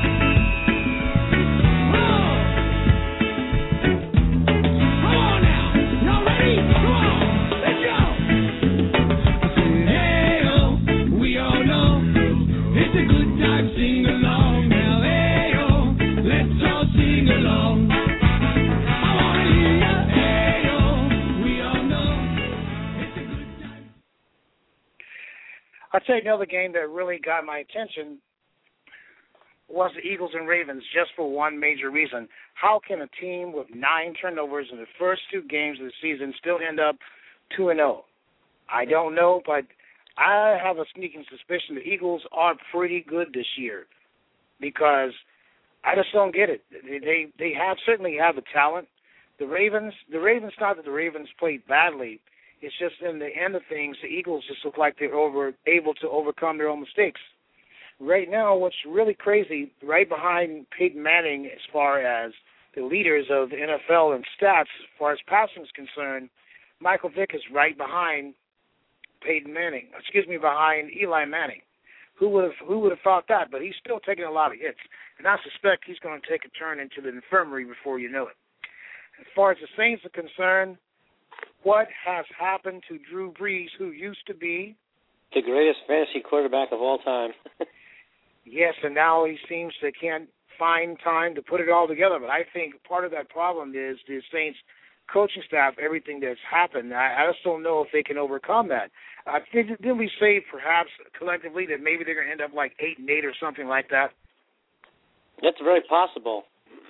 I'll tell you another game that really got my attention was the Eagles and Ravens, just for one major reason. How can a team with nine turnovers in the first two games of the season still end up two and oh? I don't know, but I have a sneaking suspicion the Eagles are pretty good this year because I just don't get it. They they have certainly have the talent. The Ravens, the Ravens, not that the Ravens played badly. It's just in the end of things, the Eagles just look like they're over able to overcome their own mistakes. Right now, what's really crazy, right behind Peyton Manning as far as the leaders of the N F L in stats, as far as passing is concerned, Michael Vick is right behind Peyton Manning. Excuse me, behind Eli Manning. Who would have who would have thought that? But he's still taking a lot of hits, and I suspect he's going to take a turn into the infirmary before you know it. As far as the Saints are concerned, what has happened to Drew Brees, who used to be the greatest fantasy quarterback of all time? Yes, and now he seems they can't find time to put it all together. But I think part of that problem is the Saints coaching staff, everything that's happened. I, I just don't know if they can overcome that. Uh, did, did we say perhaps collectively that maybe they're going to end up like eight and eight or something like that? That's very possible.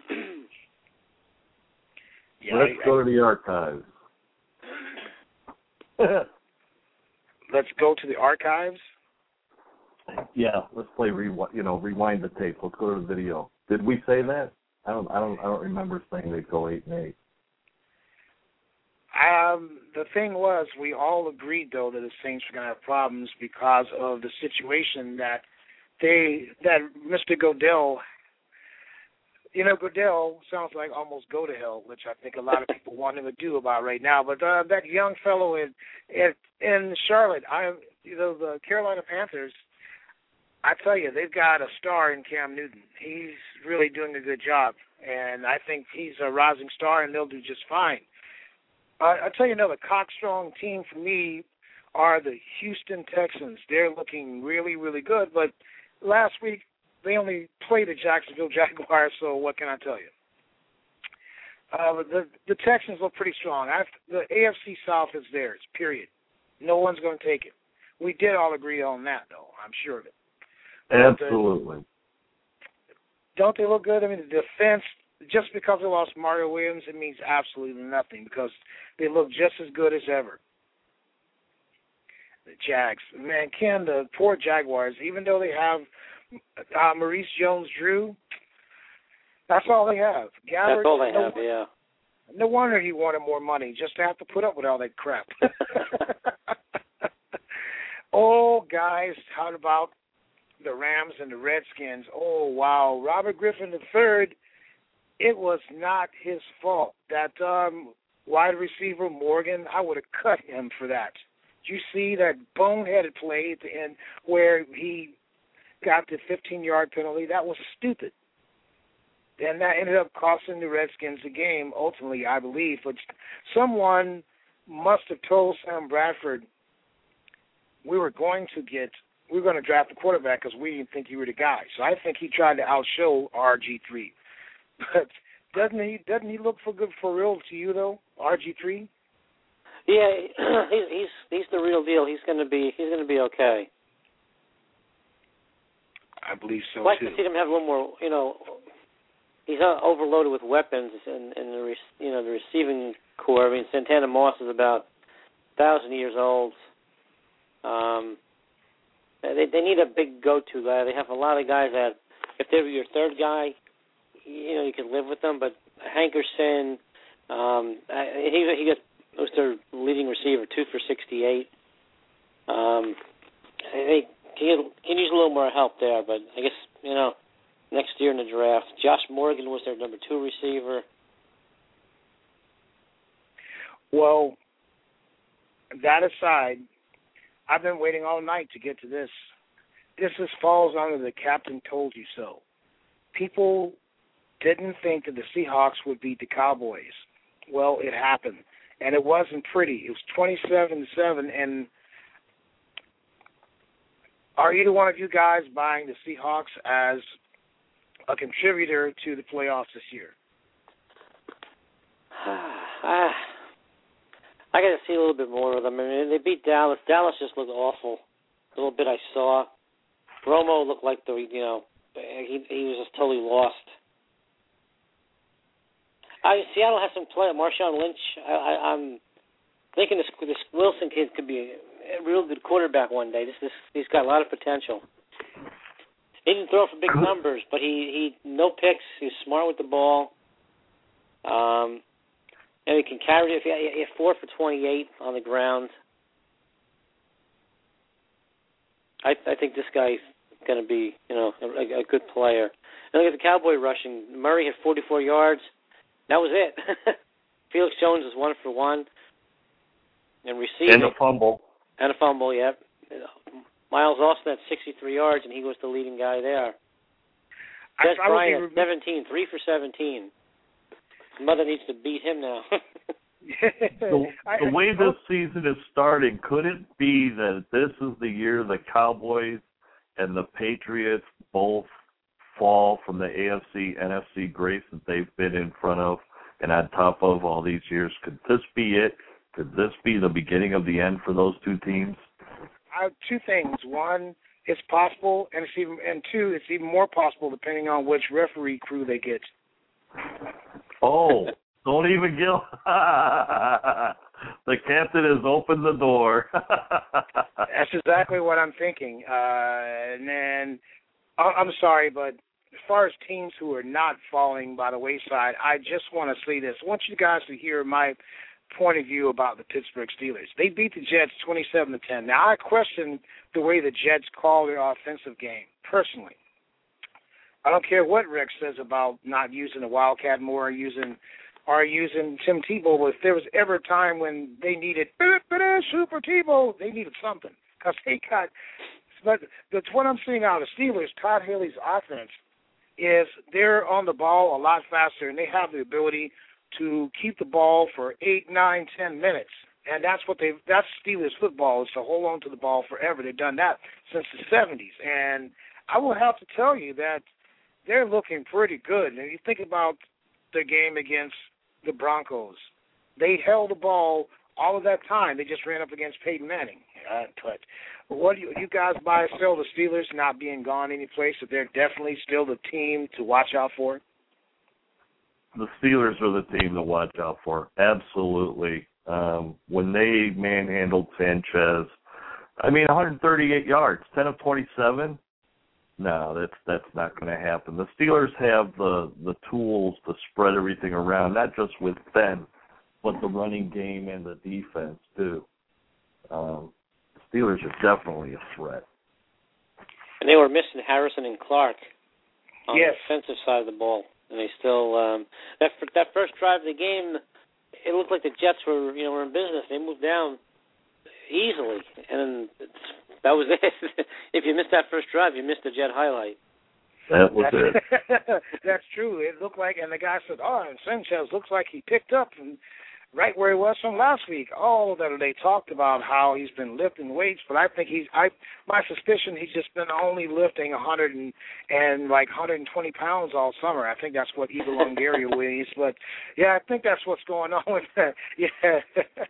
yeah, Let's I, go to the archives. Let's go to the archives. Yeah, let's play. Rewi- you know, rewind the tape. Let's go to the video. Did we say that? I don't. I don't. I don't remember saying they'd go eight and eight. Um, the thing was, we all agreed though that the Saints were going to have problems because of the situation that they that Mister Goodell. You know, Goodell sounds like almost go to hell, which I think a lot of people want him to do about right now. But uh, that young fellow in in, in Charlotte, I you know the Carolina Panthers. I tell you, they've got a star in Cam Newton. He's really doing a good job, and I think he's a rising star, and they'll do just fine. Uh, I'll tell you another cock-strong team for me are the Houston Texans. They're looking really, really good, but last week they only played the Jacksonville Jaguars, so what can I tell you? Uh, the, the Texans look pretty strong. I've, the A F C South is theirs, period. No one's going to take it. We did all agree on that, though. I'm sure of it. Absolutely. Don't they look good? I mean, the defense, just because they lost Mario Williams, it means absolutely nothing because they look just as good as ever. The Jags. Man, Ken, the poor Jaguars, even though they have uh, Maurice Jones-Drew, that's all they have. Gabbert, that's all they no, have, yeah. No wonder he wanted more money, just to have to put up with all that crap. Oh, guys, how about the Rams and the Redskins? Oh, wow. Robert Griffin the third, it was not his fault. That um, wide receiver, Morgan, I would have cut him for that. Did you see that boneheaded play at the end where he got the fifteen-yard penalty? That was stupid. And that ended up costing the Redskins the game, ultimately, I believe. But someone must have told Sam Bradford we were going to get – we were going to draft a quarterback because we didn't think you were the guy. So I think he tried to outshow R G three. But doesn't he doesn't he look for good for real to you, though, R G three? Yeah, he's he's he's the real deal. He's going to be he's going to be okay. I believe so, I'd like too. to see him have a little more, you know – he's not overloaded with weapons and, and the you know the receiving core. I mean, Santana Moss is about a thousand years old. Um, they they need a big go-to guy. They have a lot of guys that if they were your third guy, you know you could live with them. But Hankerson, um, he he got was their leading receiver, two for sixty-eight. Um, they can can use a little more help there, but I guess you know. Next year in the draft, Josh Morgan was their number two receiver. Well, that aside, I've been waiting all night to get to this. This is falls under the captain told you so. People didn't think that the Seahawks would beat the Cowboys. Well, it happened, and it wasn't pretty. It was twenty-seven to seven, and are either one of you guys buying the Seahawks as a contributor to the playoffs this year? uh, I got to see a little bit more of them. I mean, they beat Dallas. Dallas just looked awful. A little bit I saw. Romo looked like the, you know, he he was just totally lost. I, Seattle has some play. Marshawn Lynch. I, I, I'm thinking this this Wilson kid could be a, a real good quarterback one day. This this he's got a lot of potential. He didn't throw for big numbers, but he, he no picks. He's smart with the ball. Um, and he can carry it. If he had four for twenty-eight on the ground. I I think this guy's going to be, you know, a, a good player. And look at the Cowboy rushing. Murray had forty-four yards. That was it. Felix Jones was one for one. And receiving. And a fumble. And a fumble, yep. Miles Austin had sixty-three yards, and he was the leading guy there. Des Bryant had seventeen, three for seventeen. His mother needs to beat him now. the, the way this season is starting, could it be that this is the year the Cowboys and the Patriots both fall from the A F C, N F C grace that they've been in front of and on top of all these years? Could this be it? Could this be the beginning of the end for those two teams? Uh, two things. One, it's possible, and it's even, and two, it's even more possible depending on which referee crew they get. Oh, don't even get... The captain has opened the door. That's exactly what I'm thinking. Uh, and then, I'm sorry, but as far as teams who are not falling by the wayside, I just want to say this. I want you guys to hear my point of view about the Pittsburgh Steelers. They beat the Jets twenty-seven to ten. Now, I question the way the Jets call their offensive game, personally. I don't care what Rex says about not using the Wildcat more or using or using Tim Tebow, but if there was ever a time when they needed Super Tebow, they needed something. Because they got – but that's what I'm seeing out of the Steelers. Todd Haley's offense is they're on the ball a lot faster, and they have the ability to keep the ball for eight, nine, ten minutes. And that's what they that's Steelers football, is to hold on to the ball forever. They've done that since the seventies. And I will have to tell you that they're looking pretty good. And you think about the game against the Broncos. They held the ball all of that time. They just ran up against Peyton Manning. Uh, but what do you, you guys buy or sell the Steelers not being gone any place, that they're definitely still the team to watch out for? The Steelers are the team to watch out for, absolutely. Um, when they manhandled Sanchez, I mean, one hundred thirty-eight yards, ten of twenty-seven. No, that's that's not going to happen. The Steelers have the the tools to spread everything around, not just with Ben, but the running game and the defense too. Um, the Steelers are definitely a threat. And they were missing Harrison and Clark on yes. the defensive side of the ball, and they still um, that that first drive of the game, it looked like the Jets were you know were in business. They moved down easily, and that was it. If you missed that first drive, you missed the Jet highlight. That was That's, it. That's true. It looked like, and the guy said, "Oh, and Sanchez looks like he picked up and right where he was from last week." Oh, that they talked about how he's been lifting weights, but I think he's. I my suspicion he's just been only lifting a hundred and and like one hundred and twenty pounds all summer. I think that's what Eagle Longoria weighs. But yeah, I think that's what's going on with that. Yeah.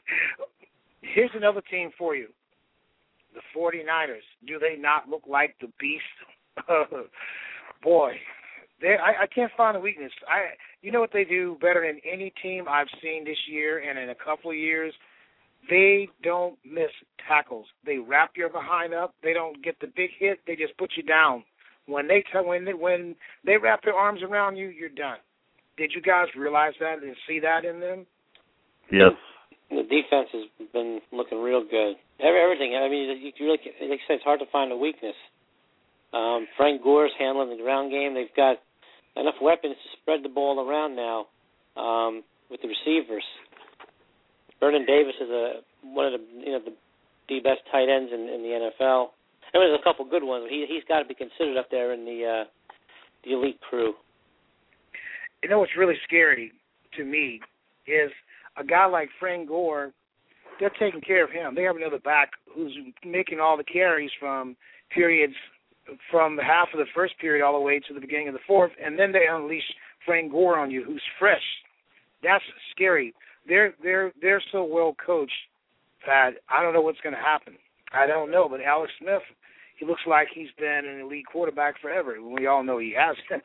Here's another team for you. The forty-niners. Do they not look like the beast? Boy, I, I can't find a weakness. I, you know what they do better than any team I've seen this year and in a couple of years? They don't miss tackles. They wrap your behind up. They don't get the big hit. They just put you down. When they t- when they, when they wrap their arms around you, you're done. Did you guys realize that and see that in them? Yes. The defense has been looking real good. Every, everything. I mean, you really, like I said, it's hard to find a weakness. Um, Frank Gore's handling the ground game. They've got enough weapons to spread the ball around now um, with the receivers. Vernon Davis is a one of the you know the, the best tight ends in, in the N F L. I mean, there's a couple good ones, but he he's got to be considered up there in the uh, the elite crew. You know what's really scary to me is a guy like Frank Gore. They're taking care of him. They have another back who's making all the carries from periods from the half of the first period all the way to the beginning of the fourth, and then they unleash Frank Gore on you, who's fresh. That's scary. They're they're they're so well coached that I don't know what's going to happen. I don't know, but Alex Smith, he looks like he's been an elite quarterback forever. We all know he hasn't.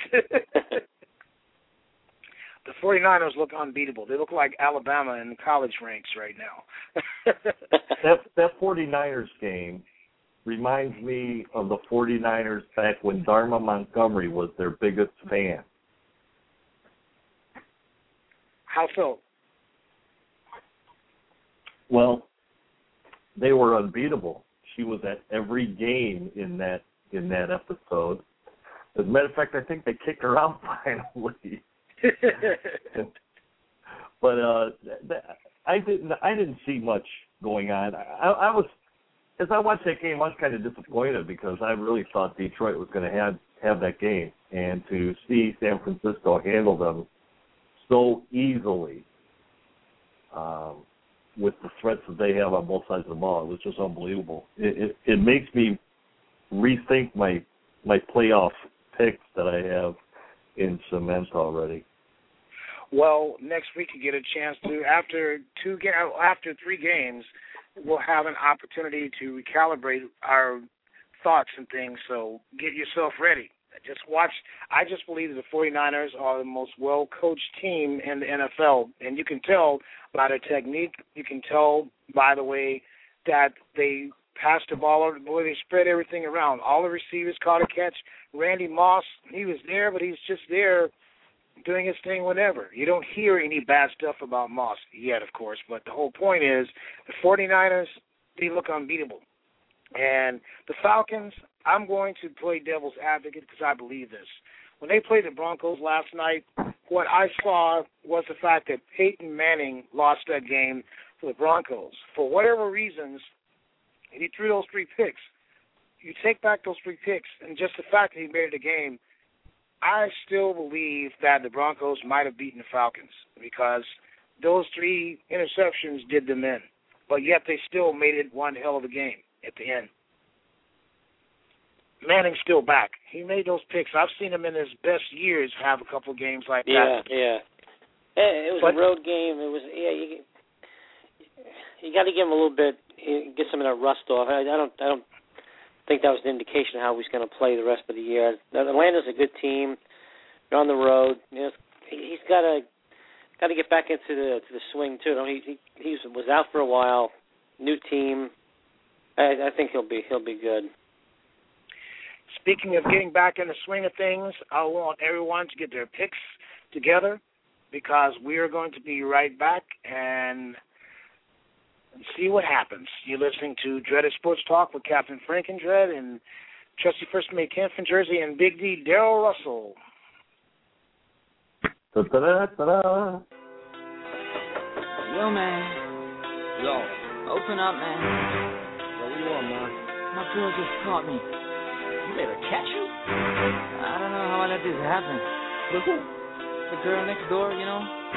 The 49ers look unbeatable. They look like Alabama in the college ranks right now. that that 49ers game reminds me of the 49ers back when Dharma Montgomery was their biggest fan. How so? Well, they were unbeatable. She was at every game in that in that episode. As a matter of fact, I think they kicked her out finally. But uh, I didn't. I didn't see much going on. I, I was, as I watched that game, I was kind of disappointed because I really thought Detroit was going to have have that game, and to see San Francisco handle them so easily, um, with the threats that they have on both sides of the ball, it was just unbelievable. It it, it makes me rethink my my playoff picks that I have in cement already. Well, next week you get a chance to, after two ga- after three games, we'll have an opportunity to recalibrate our thoughts and things, so get yourself ready. Just watch. I just believe that the 49ers are the most well-coached team in the N F L, and you can tell by their technique. You can tell by the way that they pass the ball, the way they spread everything around. All the receivers caught a catch. Randy Moss, he was there, but he's just there doing his thing whenever. You don't hear any bad stuff about Moss yet, of course, but the whole point is the 49ers, they look unbeatable. And the Falcons, I'm going to play devil's advocate because I believe this. When they played the Broncos last night, what I saw was the fact that Peyton Manning lost that game for the Broncos. For whatever reasons, he threw those three picks. You take back those three picks, and just the fact that he made it a game, I still believe that the Broncos might have beaten the Falcons because those three interceptions did them in. But yet they still made it one hell of a game at the end. Manning's still back. He made those picks. I've seen him in his best years have a couple games like yeah, that. Yeah, yeah. It was but, a road game. It was yeah. You, you got to give him a little bit, get some of that rust off. I, I don't, I don't think that was an indication of how he's going to play the rest of the year. Atlanta's a good team. They're on the road. You know, he's got to, got to get back into the to the swing too. He he he was out for a while. New team. I, I think he'll be he'll be good. Speaking of getting back in the swing of things, I want everyone to get their picks together because we are going to be right back and see what happens. You're listening to Dreaded Sports Talk with Captain Frank and Dread and Trusty First Mate Kent from Jersey and Big D Daryl Russell. Da-da-da-da-da. Yo, man. Yo. Open up, man. What do you want, man? My girl just caught me. You made her catch you? I don't know how I let this happen. With who? The girl next door, you know?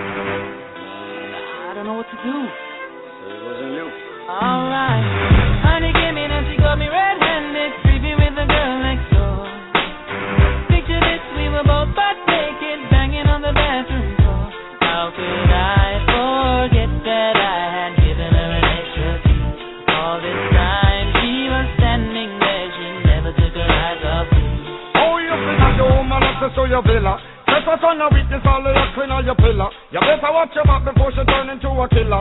I don't know what to do. So it wasn't you. Alright. Honey came in and she got me red-handed, creepy with the girl next door. Picture this, we were both butt naked, banging on the bathroom door. How could I forget that I had given her an extra key? All this time she was standing there, she never took her eyes off me. Oh, you think that your woman has to show your villa? Let us on a witness all of your clean on your pillar. You better watch your back before she turn into a killer.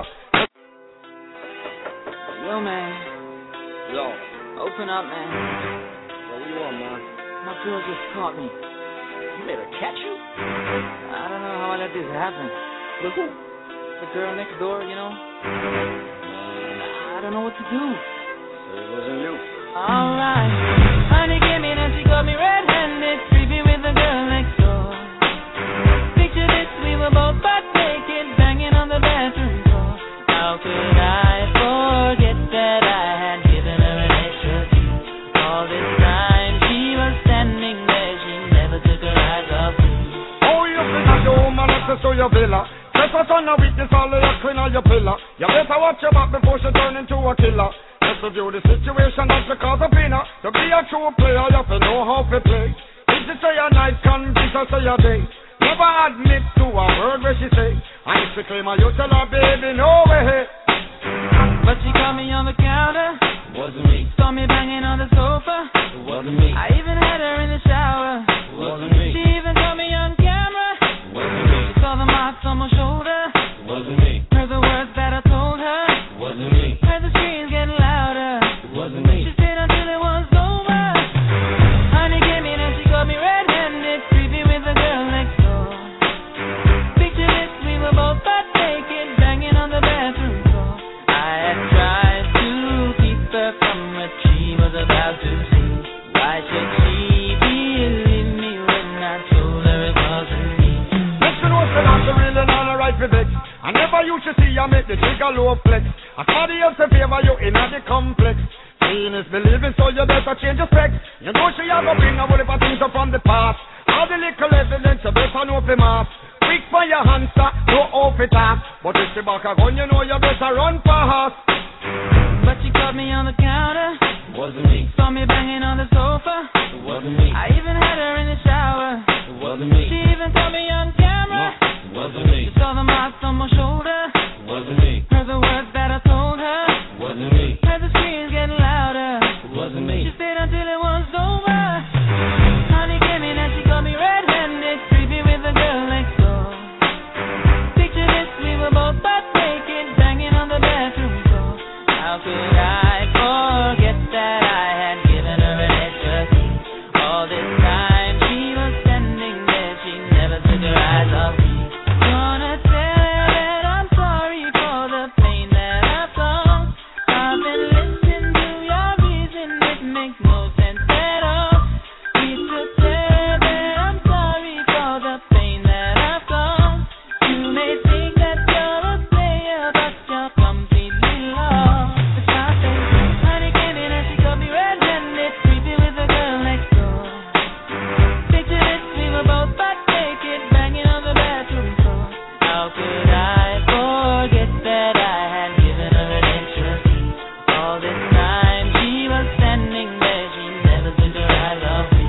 Yo, man. Yo. Open up, man. What do you want, man? My girl just caught me. You made her catch you? I don't know how I let this happen. With who? The girl next door, you know? I don't know what to do. So it wasn't you. Alright. Honey came in and she got me red-handed, creepy with the girl next door. Picture this, we were both butt naked, banging on the bathroom door. How could your villa. Trespass on a witness, all of your clean on your pillar. You better watch your back before she turn into a killer. Let's review the situation that's the cause of winner. To be a true player, you have to know how to play. If she say a night, can be so say a day. Never admit to a word where she say. And if she claim her, you tell her, baby, no way. But she caught me on the counter. Wasn't me. Saw me banging on the sofa. Wasn't me. I even had her in the shower. Wasn't me. She even caught me on camera. Wasn't me. She saw the marks on my shoulder. Wasn't me. Heard the words that I told her. Wasn't me. Heard the screams getting louder. Wasn't me. She stayed until it was over. Honey came in and she got me red-handed, creepy with the girl next door. Picture this, we were both butt naked, banging on the bathroom floor. I had tried to keep her from what she was about to see. Why should she believe me when I told her it wasn't me? Next to know say I'm the real and all the right for vex. I never used to see you make the trigger low flex. I somebody else in favor you in the complex. Seeing is believing, so you better change your specs. You know she a go bring a whole heap of things up from the past. All the little evidence you better know for mass. Quick for your hamster, no off it off. But if she back a gun, you know you better run fast. But she caught me on the counter. Wasn't me. Saw me banging on the sofa. Wasn't me. I even had her in the shower. Wasn't me. She even caught me on camera. Wasn't me. She saw the marks on my shoulder. Wasn't me. Heard the words that I told her. Wasn't me. Heard the screams getting louder. Wasn't me. She stayed until it was over. Honey came in and she got me red-handed, creepy with the girl next door. Picture this, we were both butt naked, banging on the bathroom floor. How could I forget that I had given her an extra key? All this time she was standing there, she never took her eyes off me. Gonna tell her that I'm sorry for the pain that I've caused. I've been listening to your reason, it makes no sense at all. Need to tell her that I'm sorry for the pain that I've caused. You may think that you're a player, but you're completely lost. It's my face. Honey came in and she got me red-handed, creepy with the girl next door. Picture this, we were both butt naked, banging on the bathroom floor. How could I forget that I had given her an extra key? All this time she was standing there, she never took her eyes off me.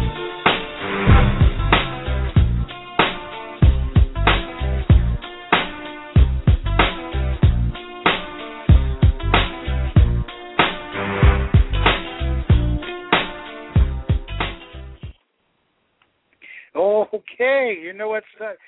Okay, you know what's uh,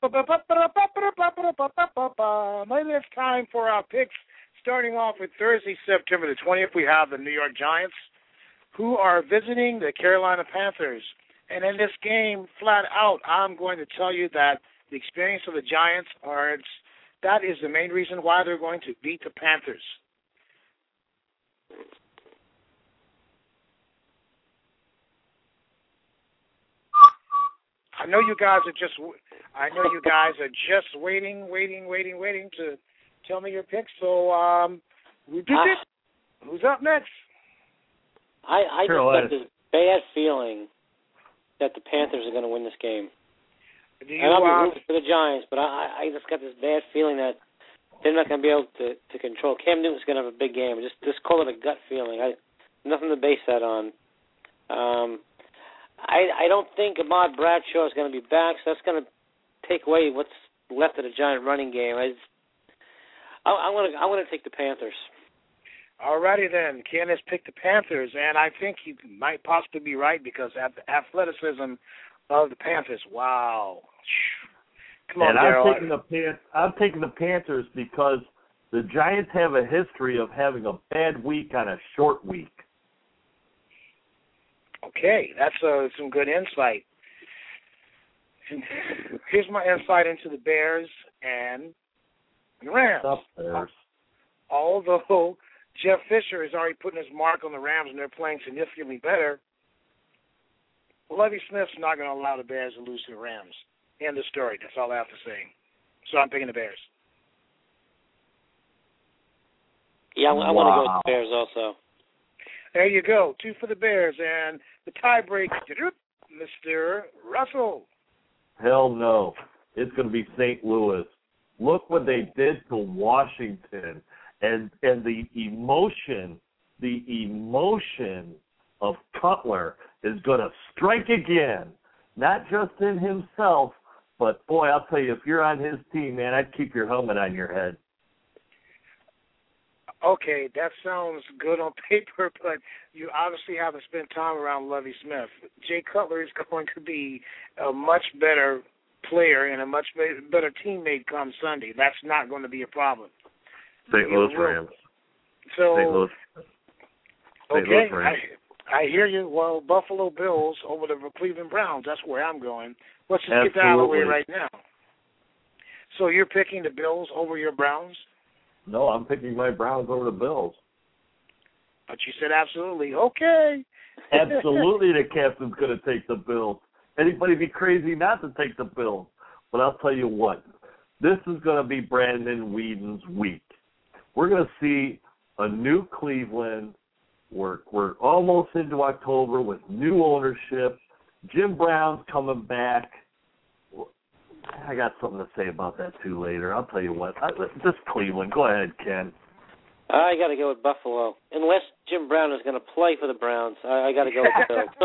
maybe it's time for our picks. Starting off with Thursday, September the twentieth, we have the New York Giants, who are visiting the Carolina Panthers. And in this game, flat out, I'm going to tell you that the experience of the Giants are it's, that is the main reason why they're going to beat the Panthers. I know you guys are just. I know you guys are just waiting, waiting, waiting, waiting to tell me your picks. So, um, we did it. Who's up next? I, I just Carolina. got this bad feeling that the Panthers are going to win this game. Do you, and I'll be uh, rooting for the Giants, but I, I just got this bad feeling that they're not going to be able to, to control. Cam Newton's going to have a big game. Just just call it a gut feeling. I nothing to base that on. Um, I I don't think Ahmad Bradshaw is going to be back, so that's going to take away what's left of the Giant running game. I, I, I'm going to I'm going to take the Panthers. All righty then. Ken has picked the Panthers, and I think he might possibly be right because of the athleticism of the Panthers. Wow. Come on, and I'm Darryl. taking the Pan- I'm taking the Panthers because the Giants have a history of having a bad week on a short week. Okay, that's uh, some good insight. And here's my insight into the Bears and the Rams. Up Bears. Although Jeff Fisher is already putting his mark on the Rams and they're playing significantly better, Lovie Smith's not going to allow the Bears to lose to the Rams. End of story. That's all I have to say. So I'm picking the Bears. Yeah, I, I wow. want to go with the Bears also. There you go. Two for the Bears. And the tiebreak, Mister Russell. Hell no. it's going to be Saint Louis. Look what they did to Washington, and and the emotion, the emotion of Cutler is going to strike again, not just in himself, but boy, I'll tell you, if you're on his team, man, I'd keep your helmet on your head. Okay, that sounds good on paper, but you obviously haven't spent time around Lovie Smith. Jay Cutler is going to be a much better player and a much better teammate come Sunday. That's not going to be a problem. Saint Louis Rams. So, Saint Louis. Saint okay, Louis Rams. I, I hear you. Well, Buffalo Bills over the Cleveland Browns. That's where I'm going. Let's just Absolutely. get that out of the way right now. So you're picking the Bills over your Browns? No, I'm picking my Browns over the Bills. But you said absolutely. Okay. Absolutely the captain's going to take the Bills. Anybody be crazy not to take the Bills. But I'll tell you what, this is going to be Brandon Whedon's week. We're going to see a new Cleveland. We're, we're almost into October with new ownership. Jim Brown's coming back. I got something to say about that, too, later. I'll tell you what. I, this Cleveland. Go ahead, Ken. I got to go with Buffalo. Unless Jim Brown is going to play for the Browns, I, I got to go with Bills.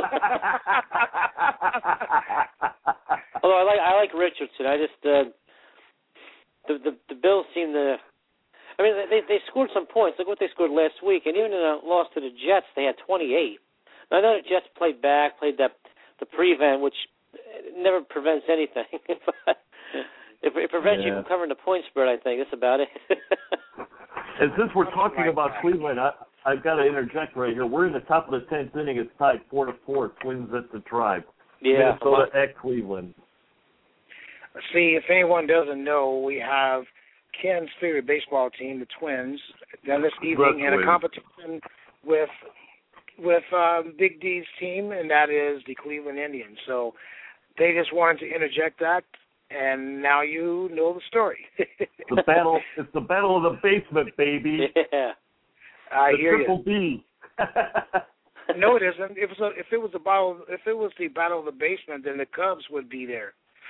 Although I like I like Richardson. I just uh, the, the the Bills seem to. I mean, they they scored some points. Look what they scored last week, and even in a loss to the Jets, they had twenty-eight. Now, I know the Jets played back, played that the prevent, which never prevents anything. But it, it prevents yeah. you from covering the point spread, I think. That's about it. And since we're talking about Cleveland, I, I've got to interject right here. We're in the top of the tenth inning. It's tied four to four. Twins at the Tribe. Yeah. Minnesota at Cleveland. See, if anyone doesn't know, we have Ken's favorite baseball team, the Twins, done this evening in a competition with with um, Big D's team, and that is the Cleveland Indians. So they just wanted to interject that, and now you know the story. the battle, it's the battle of the basement, baby. Yeah, I the hear triple you. B. No, it isn't. If it was a, if it was the battle, if it was the battle of the basement, then the Cubs would be there.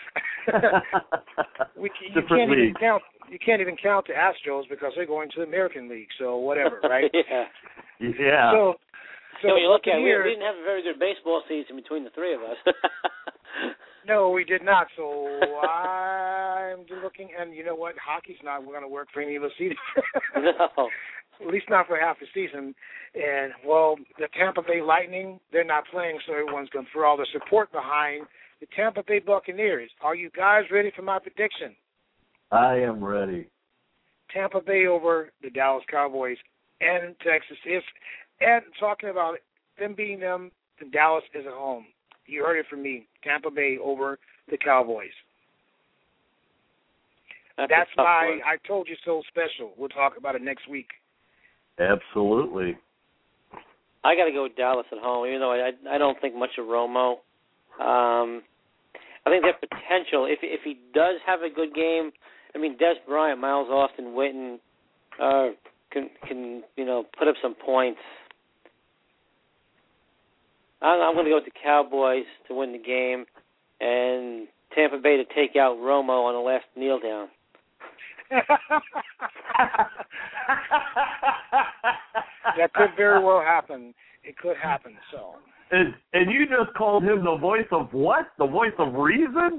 we, you Different can't league. even count. You can't even count the Astros because they're going to the American League. So whatever, right? yeah. Yeah. So, so yeah, when you look at it, we, here, we didn't have a very good baseball season between the three of us. no, we did not. So I'm looking, and you know what? Hockey's not going to work for any of us either. No. At least not for half the season. And, well, the Tampa Bay Lightning, they're not playing, so everyone's going to throw all the support behind the Tampa Bay Buccaneers. Are you guys ready for my prediction? I am ready. Tampa Bay over the Dallas Cowboys and Texas. If, and talking about them beating them, the Dallas is at home. You heard it from me. Tampa Bay over the Cowboys. That's, That's my one. I told you so special. We'll talk about it next week. Absolutely. I got to go with Dallas at home, even though I I don't think much of Romo. Um, I think there's potential if if he does have a good game. I mean, Des Bryant, Miles Austin, Witten uh, can can you know put up some points. I'm, I'm going to go with the Cowboys to win the game, and Tampa Bay to take out Romo on the last kneel down. That could very well happen. It could happen. So. And, and you just called him the voice of what? The voice of reason?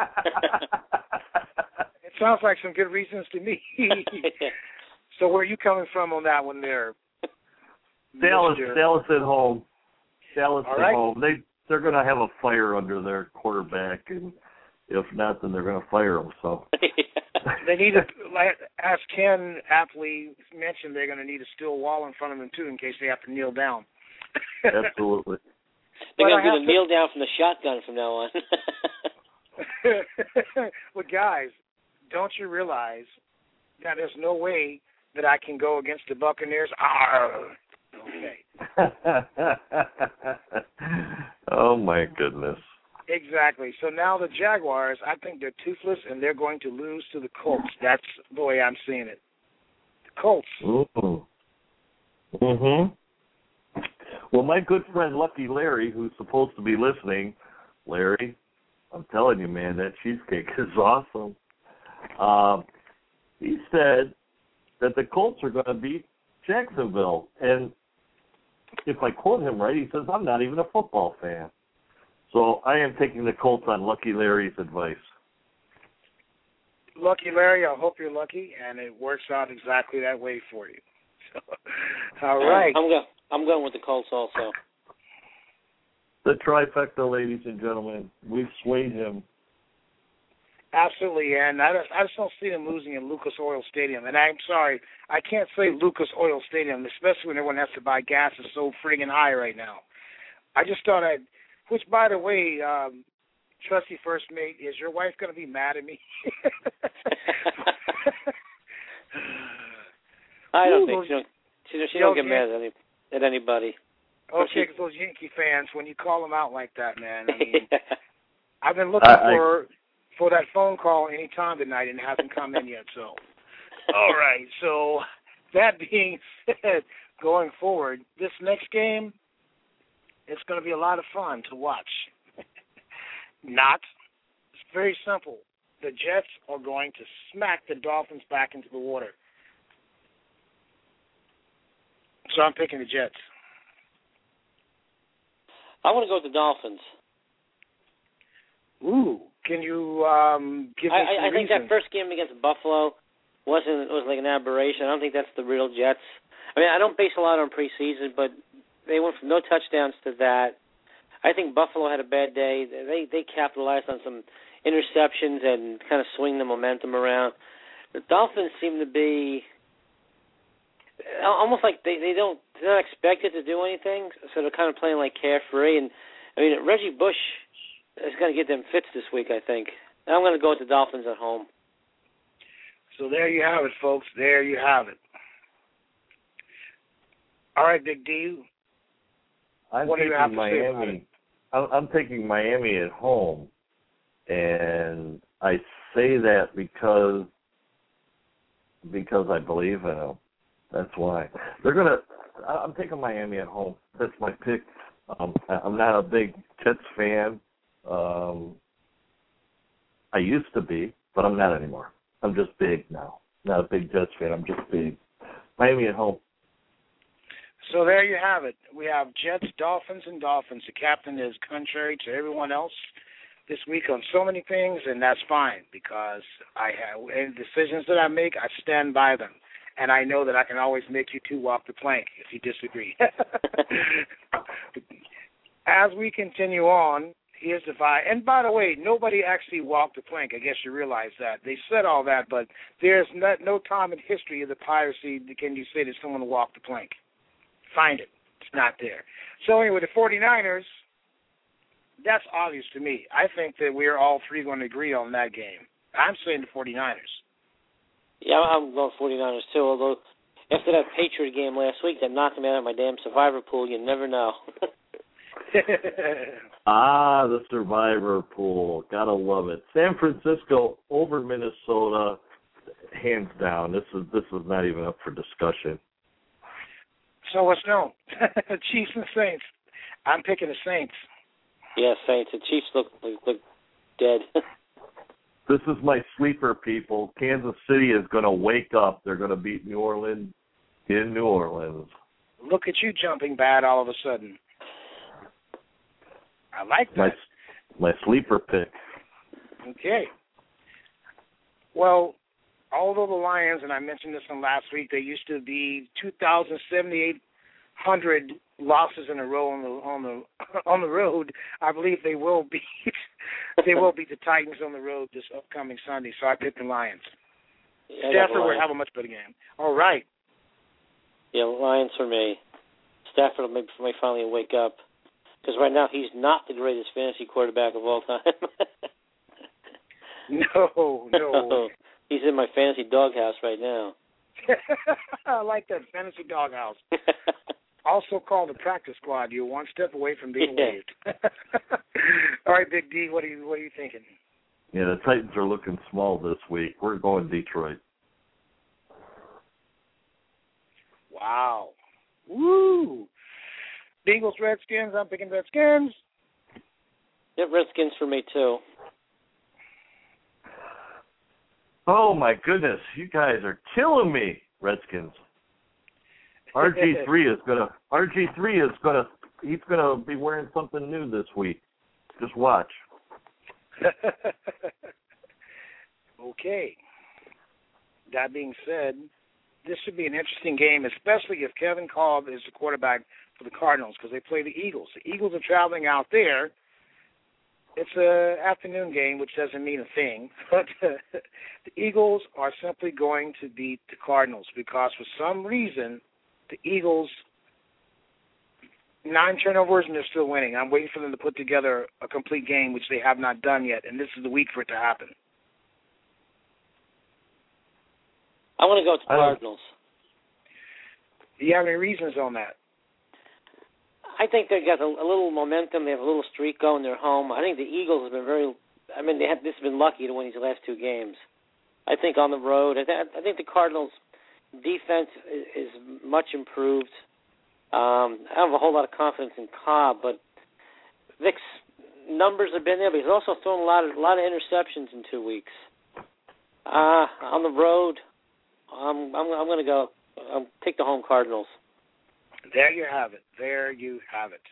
It sounds like some good reasons to me. So where are you coming from on that one there? Dallas, Mister Dallas at home. Dallas All at right. home. They they're going to have a fire under their quarterback, and if not, then they're going to fire him. So they need a, like, as Ken aptly mentioned, they're going to need a steel wall in front of them too, in case they have to kneel down. Absolutely. They're going to do to the kneel down from the shotgun from now on. Well, guys, don't you realize that there's no way that I can go against the Buccaneers? Arr! Okay. Oh, my goodness. Exactly. So now the Jaguars, I think they're toothless, and they're going to lose to the Colts. That's the way I'm seeing it. The Colts. Ooh. Mm-hmm. Well, my good friend Lucky Larry, who's supposed to be listening, Larry, I'm telling you, man, that cheesecake is awesome. Um, he said that the Colts are going to beat Jacksonville. And if I quote him right, he says, I'm not even a football fan. So I am taking the Colts on Lucky Larry's advice. Lucky Larry, I hope you're lucky, and it works out exactly that way for you. So, all right. I'm going. I'm going with the Colts also. The trifecta, ladies and gentlemen. We've swayed him. Absolutely, and I, I just don't see them losing in Lucas Oil Stadium. And I'm sorry, I can't say Lucas Oil Stadium, especially when everyone has to buy gas. It's so friggin' high right now. I just thought I'd, which, by the way, um, Trusty First Mate, is your wife going to be mad at me? I don't Ooh, think so. She, she yo, don't get mad at, any, at anybody. Okay, because those Yankee fans, when you call them out like that, man, I mean, yeah. I've been looking I, for for that phone call any time tonight, and it hasn't come in yet. So, all right. So, that being said, going forward, this next game, it's going to be a lot of fun to watch. Not. It's very simple. The Jets are going to smack the Dolphins back into the water. So I'm picking the Jets. I want to go with the Dolphins. Ooh, can you um, give me I, some I, I think reason? that first game against Buffalo wasn't was like an aberration. I don't think that's the real Jets. I mean, I don't base a lot on preseason, but they went from no touchdowns to that. I think Buffalo had a bad day. They they capitalized on some interceptions and kind of swing the momentum around. The Dolphins seem to be almost like they, they don't they're not expected to do anything, so they're kind of playing like carefree. And I mean, Reggie Bush is going to get them fits this week, I think. I'm going to go with the Dolphins at home. So there you have it, folks. There you have it. All right, Big D. I'm what do you have to Miami. say about it? I'm, I'm taking Miami at home, and I say that because because I believe in them. That's why they're gonna. I'm taking Miami at home. That's my pick. Um, I'm not a big Jets fan. Um, I used to be, but I'm not anymore. I'm just big now. Not a big Jets fan. I'm just big. Miami at home. So there you have it. We have Jets, Dolphins, and Dolphins. The captain is contrary to everyone else this week on so many things, and that's fine because I have any decisions that I make, I stand by them. And I know that I can always make you two walk the plank if you disagree. As we continue on, here's the vibe. And by the way, nobody actually walked the plank. I guess you realize that. They said all that, but there's not, no time in history of the piracy that can you say that someone walked the plank. Find it. It's not there. So anyway, the 49ers, that's obvious to me. I think that we're all three going to agree on that game. I'm saying the 49ers. Yeah, I'm going 49ers too, although after that Patriot game last week that knocked me out of my damn survivor pool, you never know. Ah, the survivor pool. Gotta love it. San Francisco over Minnesota, hands down. This is this is not even up for discussion. So what's known? Chiefs and Saints. I'm picking the Saints. Yeah, Saints. The Chiefs look look, look dead. This is my sleeper, people. Kansas City is going to wake up. They're going to beat New Orleans in New Orleans. Look at you jumping bad all of a sudden. I like that. My, my sleeper pick. Okay. Well, although the Lions, and I mentioned this in last week, they used to be two thousand seventy-eight hundred losses in a row on the on the on the road. I believe they will beat they will beat the Titans on the road this upcoming Sunday. So I picked the Lions. Yeah, Stafford Lions. will have a much better game. All right. Yeah, Lions for me. Stafford will maybe may finally wake up because right now he's not the greatest fantasy quarterback of all time. no, no. He's in my fantasy doghouse right now. I like that fantasy doghouse. Also called the practice squad. You're one step away from being yeah. waived. All right, Big D, what are you what are you thinking? Yeah, the Titans are looking small this week. We're going Detroit. Wow. Woo. Bengals, Redskins. I'm picking Redskins. Yep, Redskins for me too. Oh, my goodness. You guys are killing me, Redskins. R G three is going to, R G three is going to, he's going to be wearing something new this week. Just watch. Okay. That being said, this should be an interesting game, especially if Kevin Kolb is the quarterback for the Cardinals, because they play the Eagles. The Eagles are traveling out there. It's an afternoon game, which doesn't mean a thing. But the Eagles are simply going to beat the Cardinals because for some reason the Eagles, nine turnovers and they're still winning. I'm waiting for them to put together a complete game, which they have not done yet, and this is the week for it to happen. I want to go with the Cardinals. Do you have any reasons on that? I think they've got a, a little momentum. They have a little streak going. They're home. I think the Eagles have been very. I mean, they have this has been lucky to win these last two games. I think on the road. I, th- I think the Cardinals' defense is, is much improved. Um, I don't have a whole lot of confidence in Cobb, but Vic's numbers have been there. But he's also thrown a lot of a lot of interceptions in two weeks. Uh, on the road, um, I'm I'm going to go. I'll take the home Cardinals. There you have it. There you have it.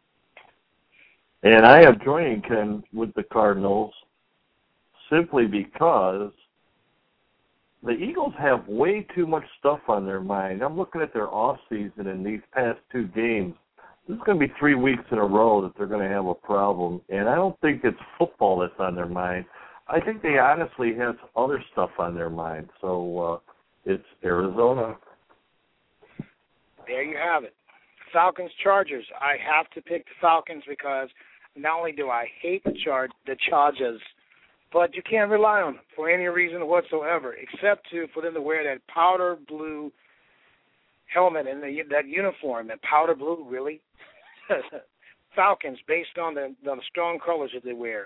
And I am joining Ken with the Cardinals simply because the Eagles have way too much stuff on their mind. I'm looking at their off season in these past two games. This is going to be three weeks in a row that they're going to have a problem. And I don't think it's football that's on their mind. I think they honestly have other stuff on their mind. So uh, it's Arizona. There you have it. Falcons, Chargers. I have to pick the Falcons because not only do I hate the Char- the Chargers, but you can't rely on them for any reason whatsoever, except to for them to wear that powder blue helmet and the, that uniform, that powder blue, really? Falcons, based on the, the strong colors that they wear.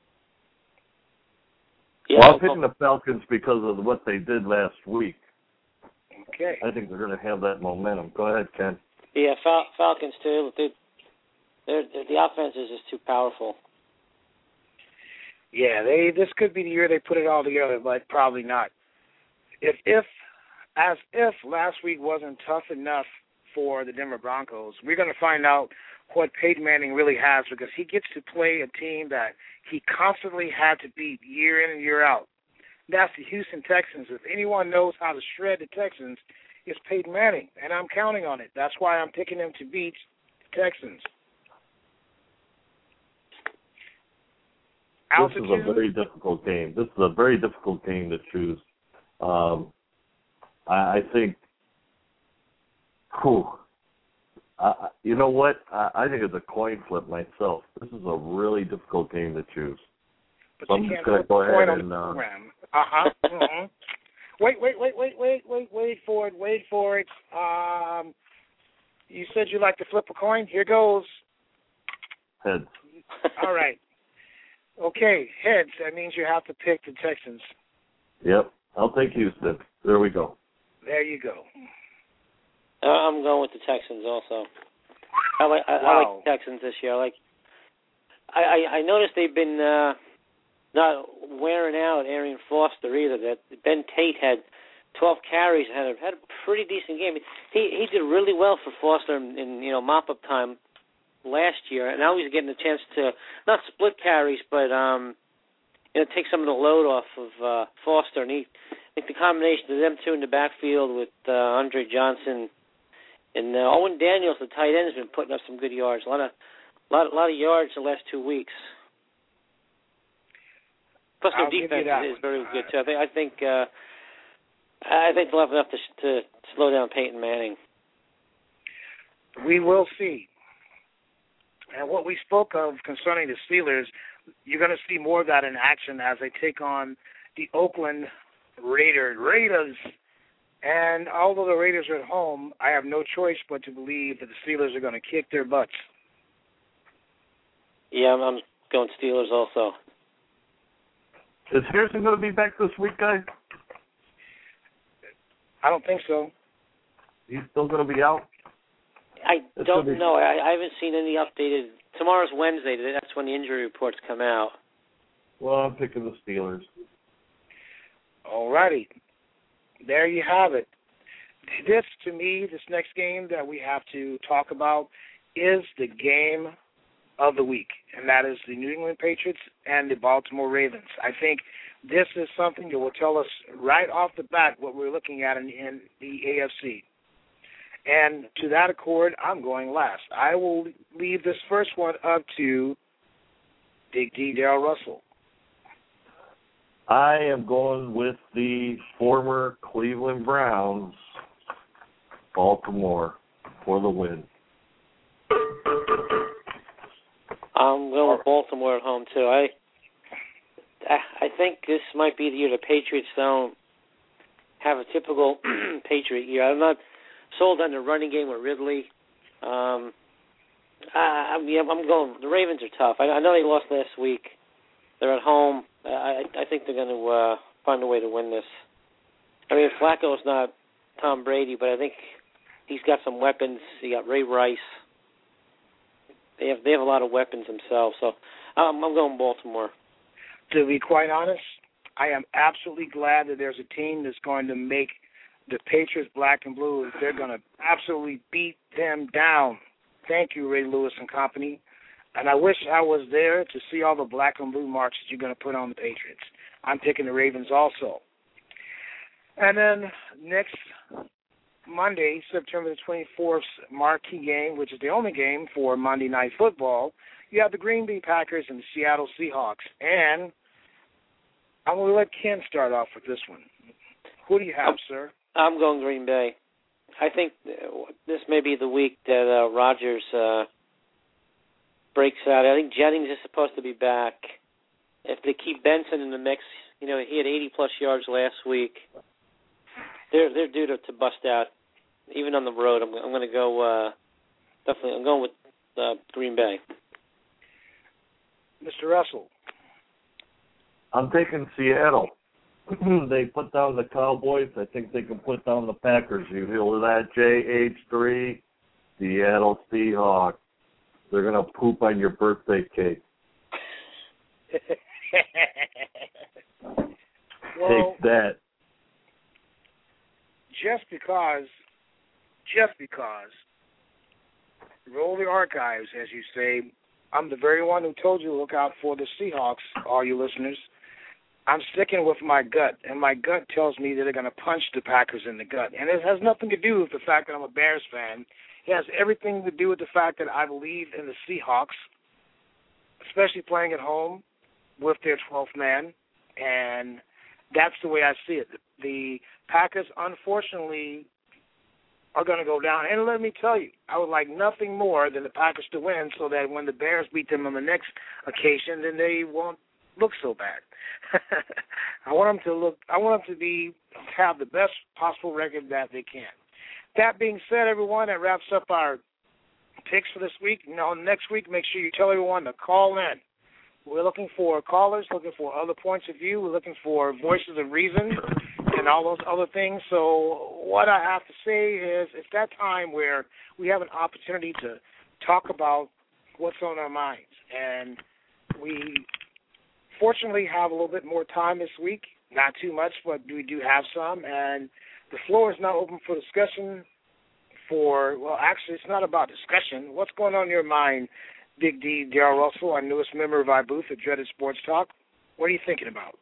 Yeah, well, I'm picking the Falcons because of what they did last week. Okay. I think they're going to have that momentum. Go ahead, Ken. Yeah, Fal- Falcons too. They, they're, they're, the offense is just too powerful. Yeah, they. This could be the year they put it all together, but probably not. If, if, as if last week wasn't tough enough for the Denver Broncos, we're going to find out what Peyton Manning really has because he gets to play a team that he constantly had to beat year in and year out. That's the Houston Texans. If anyone knows how to shred the Texans, it's Peyton Manning, and I'm counting on it. That's why I'm picking them to beat the Texans. Altitude. This is a very difficult game. This is a very difficult game to choose. Um, I, I think, whew, I, you know what? I, I think it's a coin flip myself. This is a really difficult game to choose. But so you I'm can't just going to go ahead and. Uh, uh-huh. mm-hmm. Wait, wait, wait, wait, wait, wait, wait for it, wait for it. Um, you said you like to flip a coin. Here goes. Heads. All right. Okay, heads. That means you have to pick the Texans. Yep. I'll take Houston. There we go. There you go. Uh, I'm going with the Texans also. I like I, wow. I like the Texans this year. I like. I, I, I noticed they've been uh, not wearing out Arian Foster either. That Ben Tate had twelve carries and had a, had a pretty decent game. He he did really well for Foster in, in you know mop up time last year, and now he's getting a chance to not split carries, but um, you know take some of the load off of uh, Foster. And he, I think the combination of them two in the backfield with uh, Andre Johnson and uh, Owen Daniels, the tight end, has been putting up some good yards. A lot of A lot, a lot of yards the last two weeks. Plus, their I'll defense is, is very one. good too. I think. I think. Uh, I think they'll have enough to, to slow down Peyton Manning. We will see. And what we spoke of concerning the Steelers, you're going to see more of that in action as they take on the Oakland Raiders. Raiders. And although the Raiders are at home, I have no choice but to believe that the Steelers are going to kick their butts. Yeah, I'm, I'm going Steelers also. Is Harrison going to be back this week, guys? I don't think so. He's still going to be out? I It's don't gonna be- know. I, I haven't seen any updated. Tomorrow's Wednesday. That's when the injury reports come out. Well, I'm picking the Steelers. All righty. There you have it. This, to me, this next game that we have to talk about is the game of the week, and that is the New England Patriots and the Baltimore Ravens. I think this is something that will tell us right off the bat what we're looking at in, in the A F C. And to that accord, I'm going last. I will leave this first one up to Big D, Darrell Russell. I am going with the former Cleveland Browns, Baltimore, for the win. I'm going with Baltimore at home, too. I I think this might be the year the Patriots don't have a typical Patriot year. I'm not sold on the running game with Ridley. Um, I, I'm, yeah, I'm going. The Ravens are tough. I, I know they lost last week. They're at home. I, I think they're going to uh, find a way to win this. I mean, Flacco's not Tom Brady, but I think he's got some weapons. He got Ray Rice. They have they have a lot of weapons themselves. So um, I'm going Baltimore. To be quite honest, I am absolutely glad that there's a team that's going to make the Patriots black and blue. They're going to absolutely beat them down. Thank you, Ray Lewis and company. And I wish I was there to see all the black and blue marks that you're going to put on the Patriots. I'm picking the Ravens also. And then next Monday, September the twenty-fourth, marquee game, which is the only game for Monday Night Football, you have the Green Bay Packers and the Seattle Seahawks. And I'm going to let Ken start off with this one. Who do you have, sir? I'm going Green Bay. I think this may be the week that uh, Rodgers uh, breaks out. I think Jennings is supposed to be back. If they keep Benson in the mix, you know, he had eighty-plus yards last week. They're they're due to, to bust out, even on the road. I'm, I'm going to go uh, definitely. I'm going with uh, Green Bay. Mister Russell. I'm taking Seattle. They put down the Cowboys. I think they can put down the Packers. You hear that, J H three? Seattle Seahawks. They're going to poop on your birthday cake. Well, take that. Just because, just because, roll the archives, as you say, I'm the very one who told you to look out for the Seahawks, all you listeners. I'm sticking with my gut, and my gut tells me that they're going to punch the Packers in the gut. And it has nothing to do with the fact that I'm a Bears fan. It has everything to do with the fact that I believe in the Seahawks, especially playing at home with their twelfth man, and that's the way I see it. The Packers, unfortunately, are going to go down. And let me tell you, I would like nothing more than the Packers to win so that when the Bears beat them on the next occasion, then they won't look so bad. I want them to look. I want them to be have the best possible record that they can. That being said, everyone, that wraps up our picks for this week. You know, next week, make sure you tell everyone to call in. We're looking for callers, looking for other points of view. We're looking for voices of reason and all those other things. So what I have to say is it's that time where we have an opportunity to talk about what's on our minds. And we fortunately have a little bit more time this week. Not too much, but we do have some. And the floor is now open for discussion for, well, actually, it's not about discussion. What's going on in your mind, Big D, Darrell Russell, our newest member of our booth at Dreaded Sports Talk? What are you thinking about?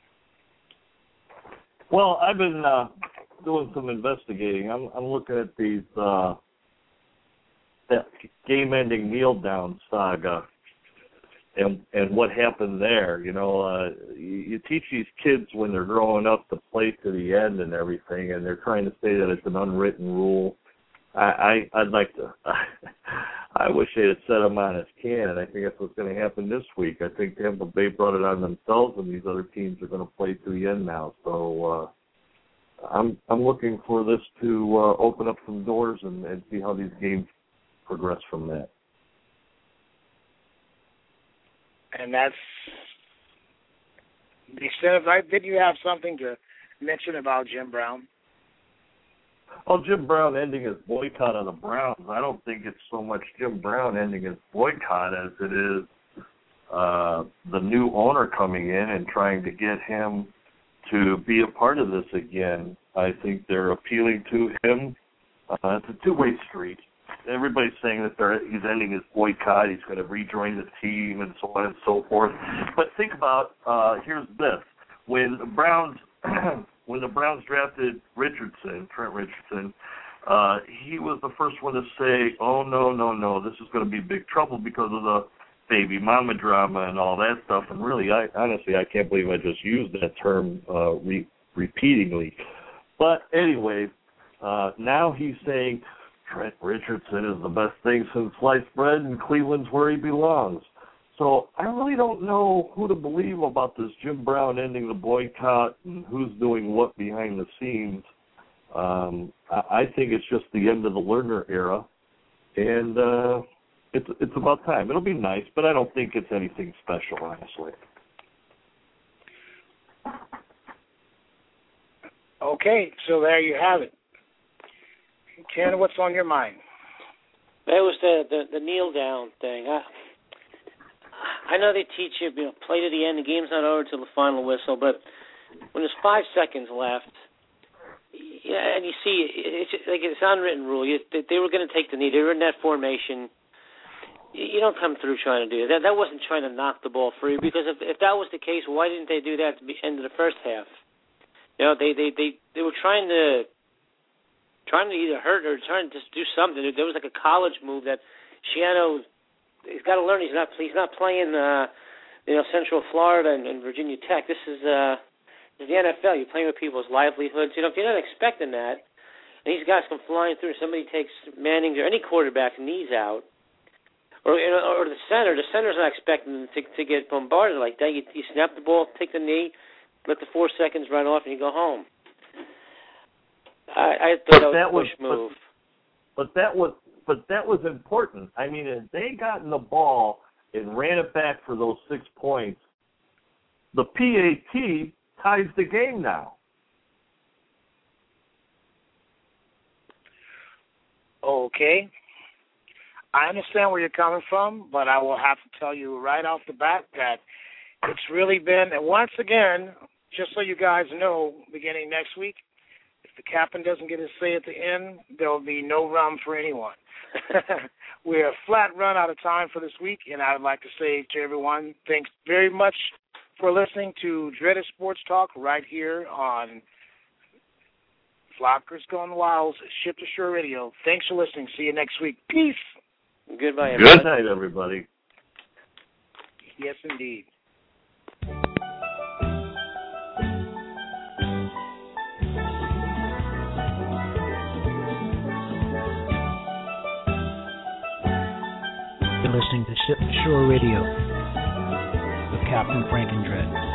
Well, I've been uh, doing some investigating. I'm, I'm looking at these uh, that game-ending kneel-down saga and and what happened there. You know, uh, you, you teach these kids when they're growing up to play to the end and everything, and they're trying to say that it's an unwritten rule. I, I I'd like to. I wish they had set them on as can, and I think that's what's going to happen this week. I think Tampa Bay brought it on themselves, and these other teams are going to play to the end now. So uh, I'm I'm looking for this to uh, open up some doors and, and see how these games progress from that. And that's the extent of life. Did you have something to mention about Jim Brown? Well, Jim Brown ending his boycott of the Browns, I don't think it's so much Jim Brown ending his boycott as it is uh, the new owner coming in and trying to get him to be a part of this again. I think they're appealing to him. Uh, it's a two-way street. Everybody's saying that they're, he's ending his boycott, he's going to rejoin the team, and so on and so forth. But think about, uh, here's this. When the Browns when the Browns drafted Richardson, Trent Richardson, uh, he was the first one to say, oh, no, no, no, this is going to be big trouble because of the baby mama drama and all that stuff. And really, I honestly, I can't believe I just used that term uh, re- repeatedly. But anyway, uh, now he's saying Trent Richardson is the best thing since sliced bread, and Cleveland's where he belongs. So I really don't know who to believe about this Jim Brown ending the boycott and who's doing what behind the scenes. Um, I, I think it's just the end of the Lerner era, and uh, it's it's about time. It'll be nice, but I don't think it's anything special, honestly. Okay, so there you have it. Ken, what's on your mind? That was the, the, the kneel down thing. I, I know they teach you, you know, play to the end. The game's not over till the final whistle. But when there's five seconds left, yeah, and you see, it's like it's an unwritten rule. You, they were going to take the knee. They were in that formation. You don't come through trying to do that. That wasn't trying to knock the ball free. Because if if that was the case, why didn't they do that at the end of the first half? You know, they they they, they were trying to trying to either hurt or trying to just do something. There was like a college move that Shiano. He's got to learn. He's not. He's not playing, uh, you know, Central Florida and, and Virginia Tech. This is, uh, this is the N F L. You're playing with people's livelihoods. You know, if you're not expecting that, and these guys come flying through, and somebody takes Manning's or any quarterback knees out, or you know, or the center. The center's not expecting to to get bombarded like that. You, you snap the ball, take the knee, let the four seconds run off, and you go home. I, I thought that was a push move. But, but that was. But that was important. I mean, if they got in the ball and ran it back for those six points, the P A T ties the game now. Okay. I understand where you're coming from, but I will have to tell you right off the bat that it's really been, and once again, just so you guys know, beginning next week, if the captain doesn't get his say at the end, there will be no rum for anyone. We're a flat run out of time for this week, and I would like to say to everyone, thanks very much for listening to Dreaded Sports Talk right here on Flockers Gone Wild's Ship to Shore Radio. Thanks for listening. See you next week. Peace. Goodbye, everybody. Good night, everybody. Yes, indeed. You're listening to Ship to Shore Radio with Captain Frank and Dread.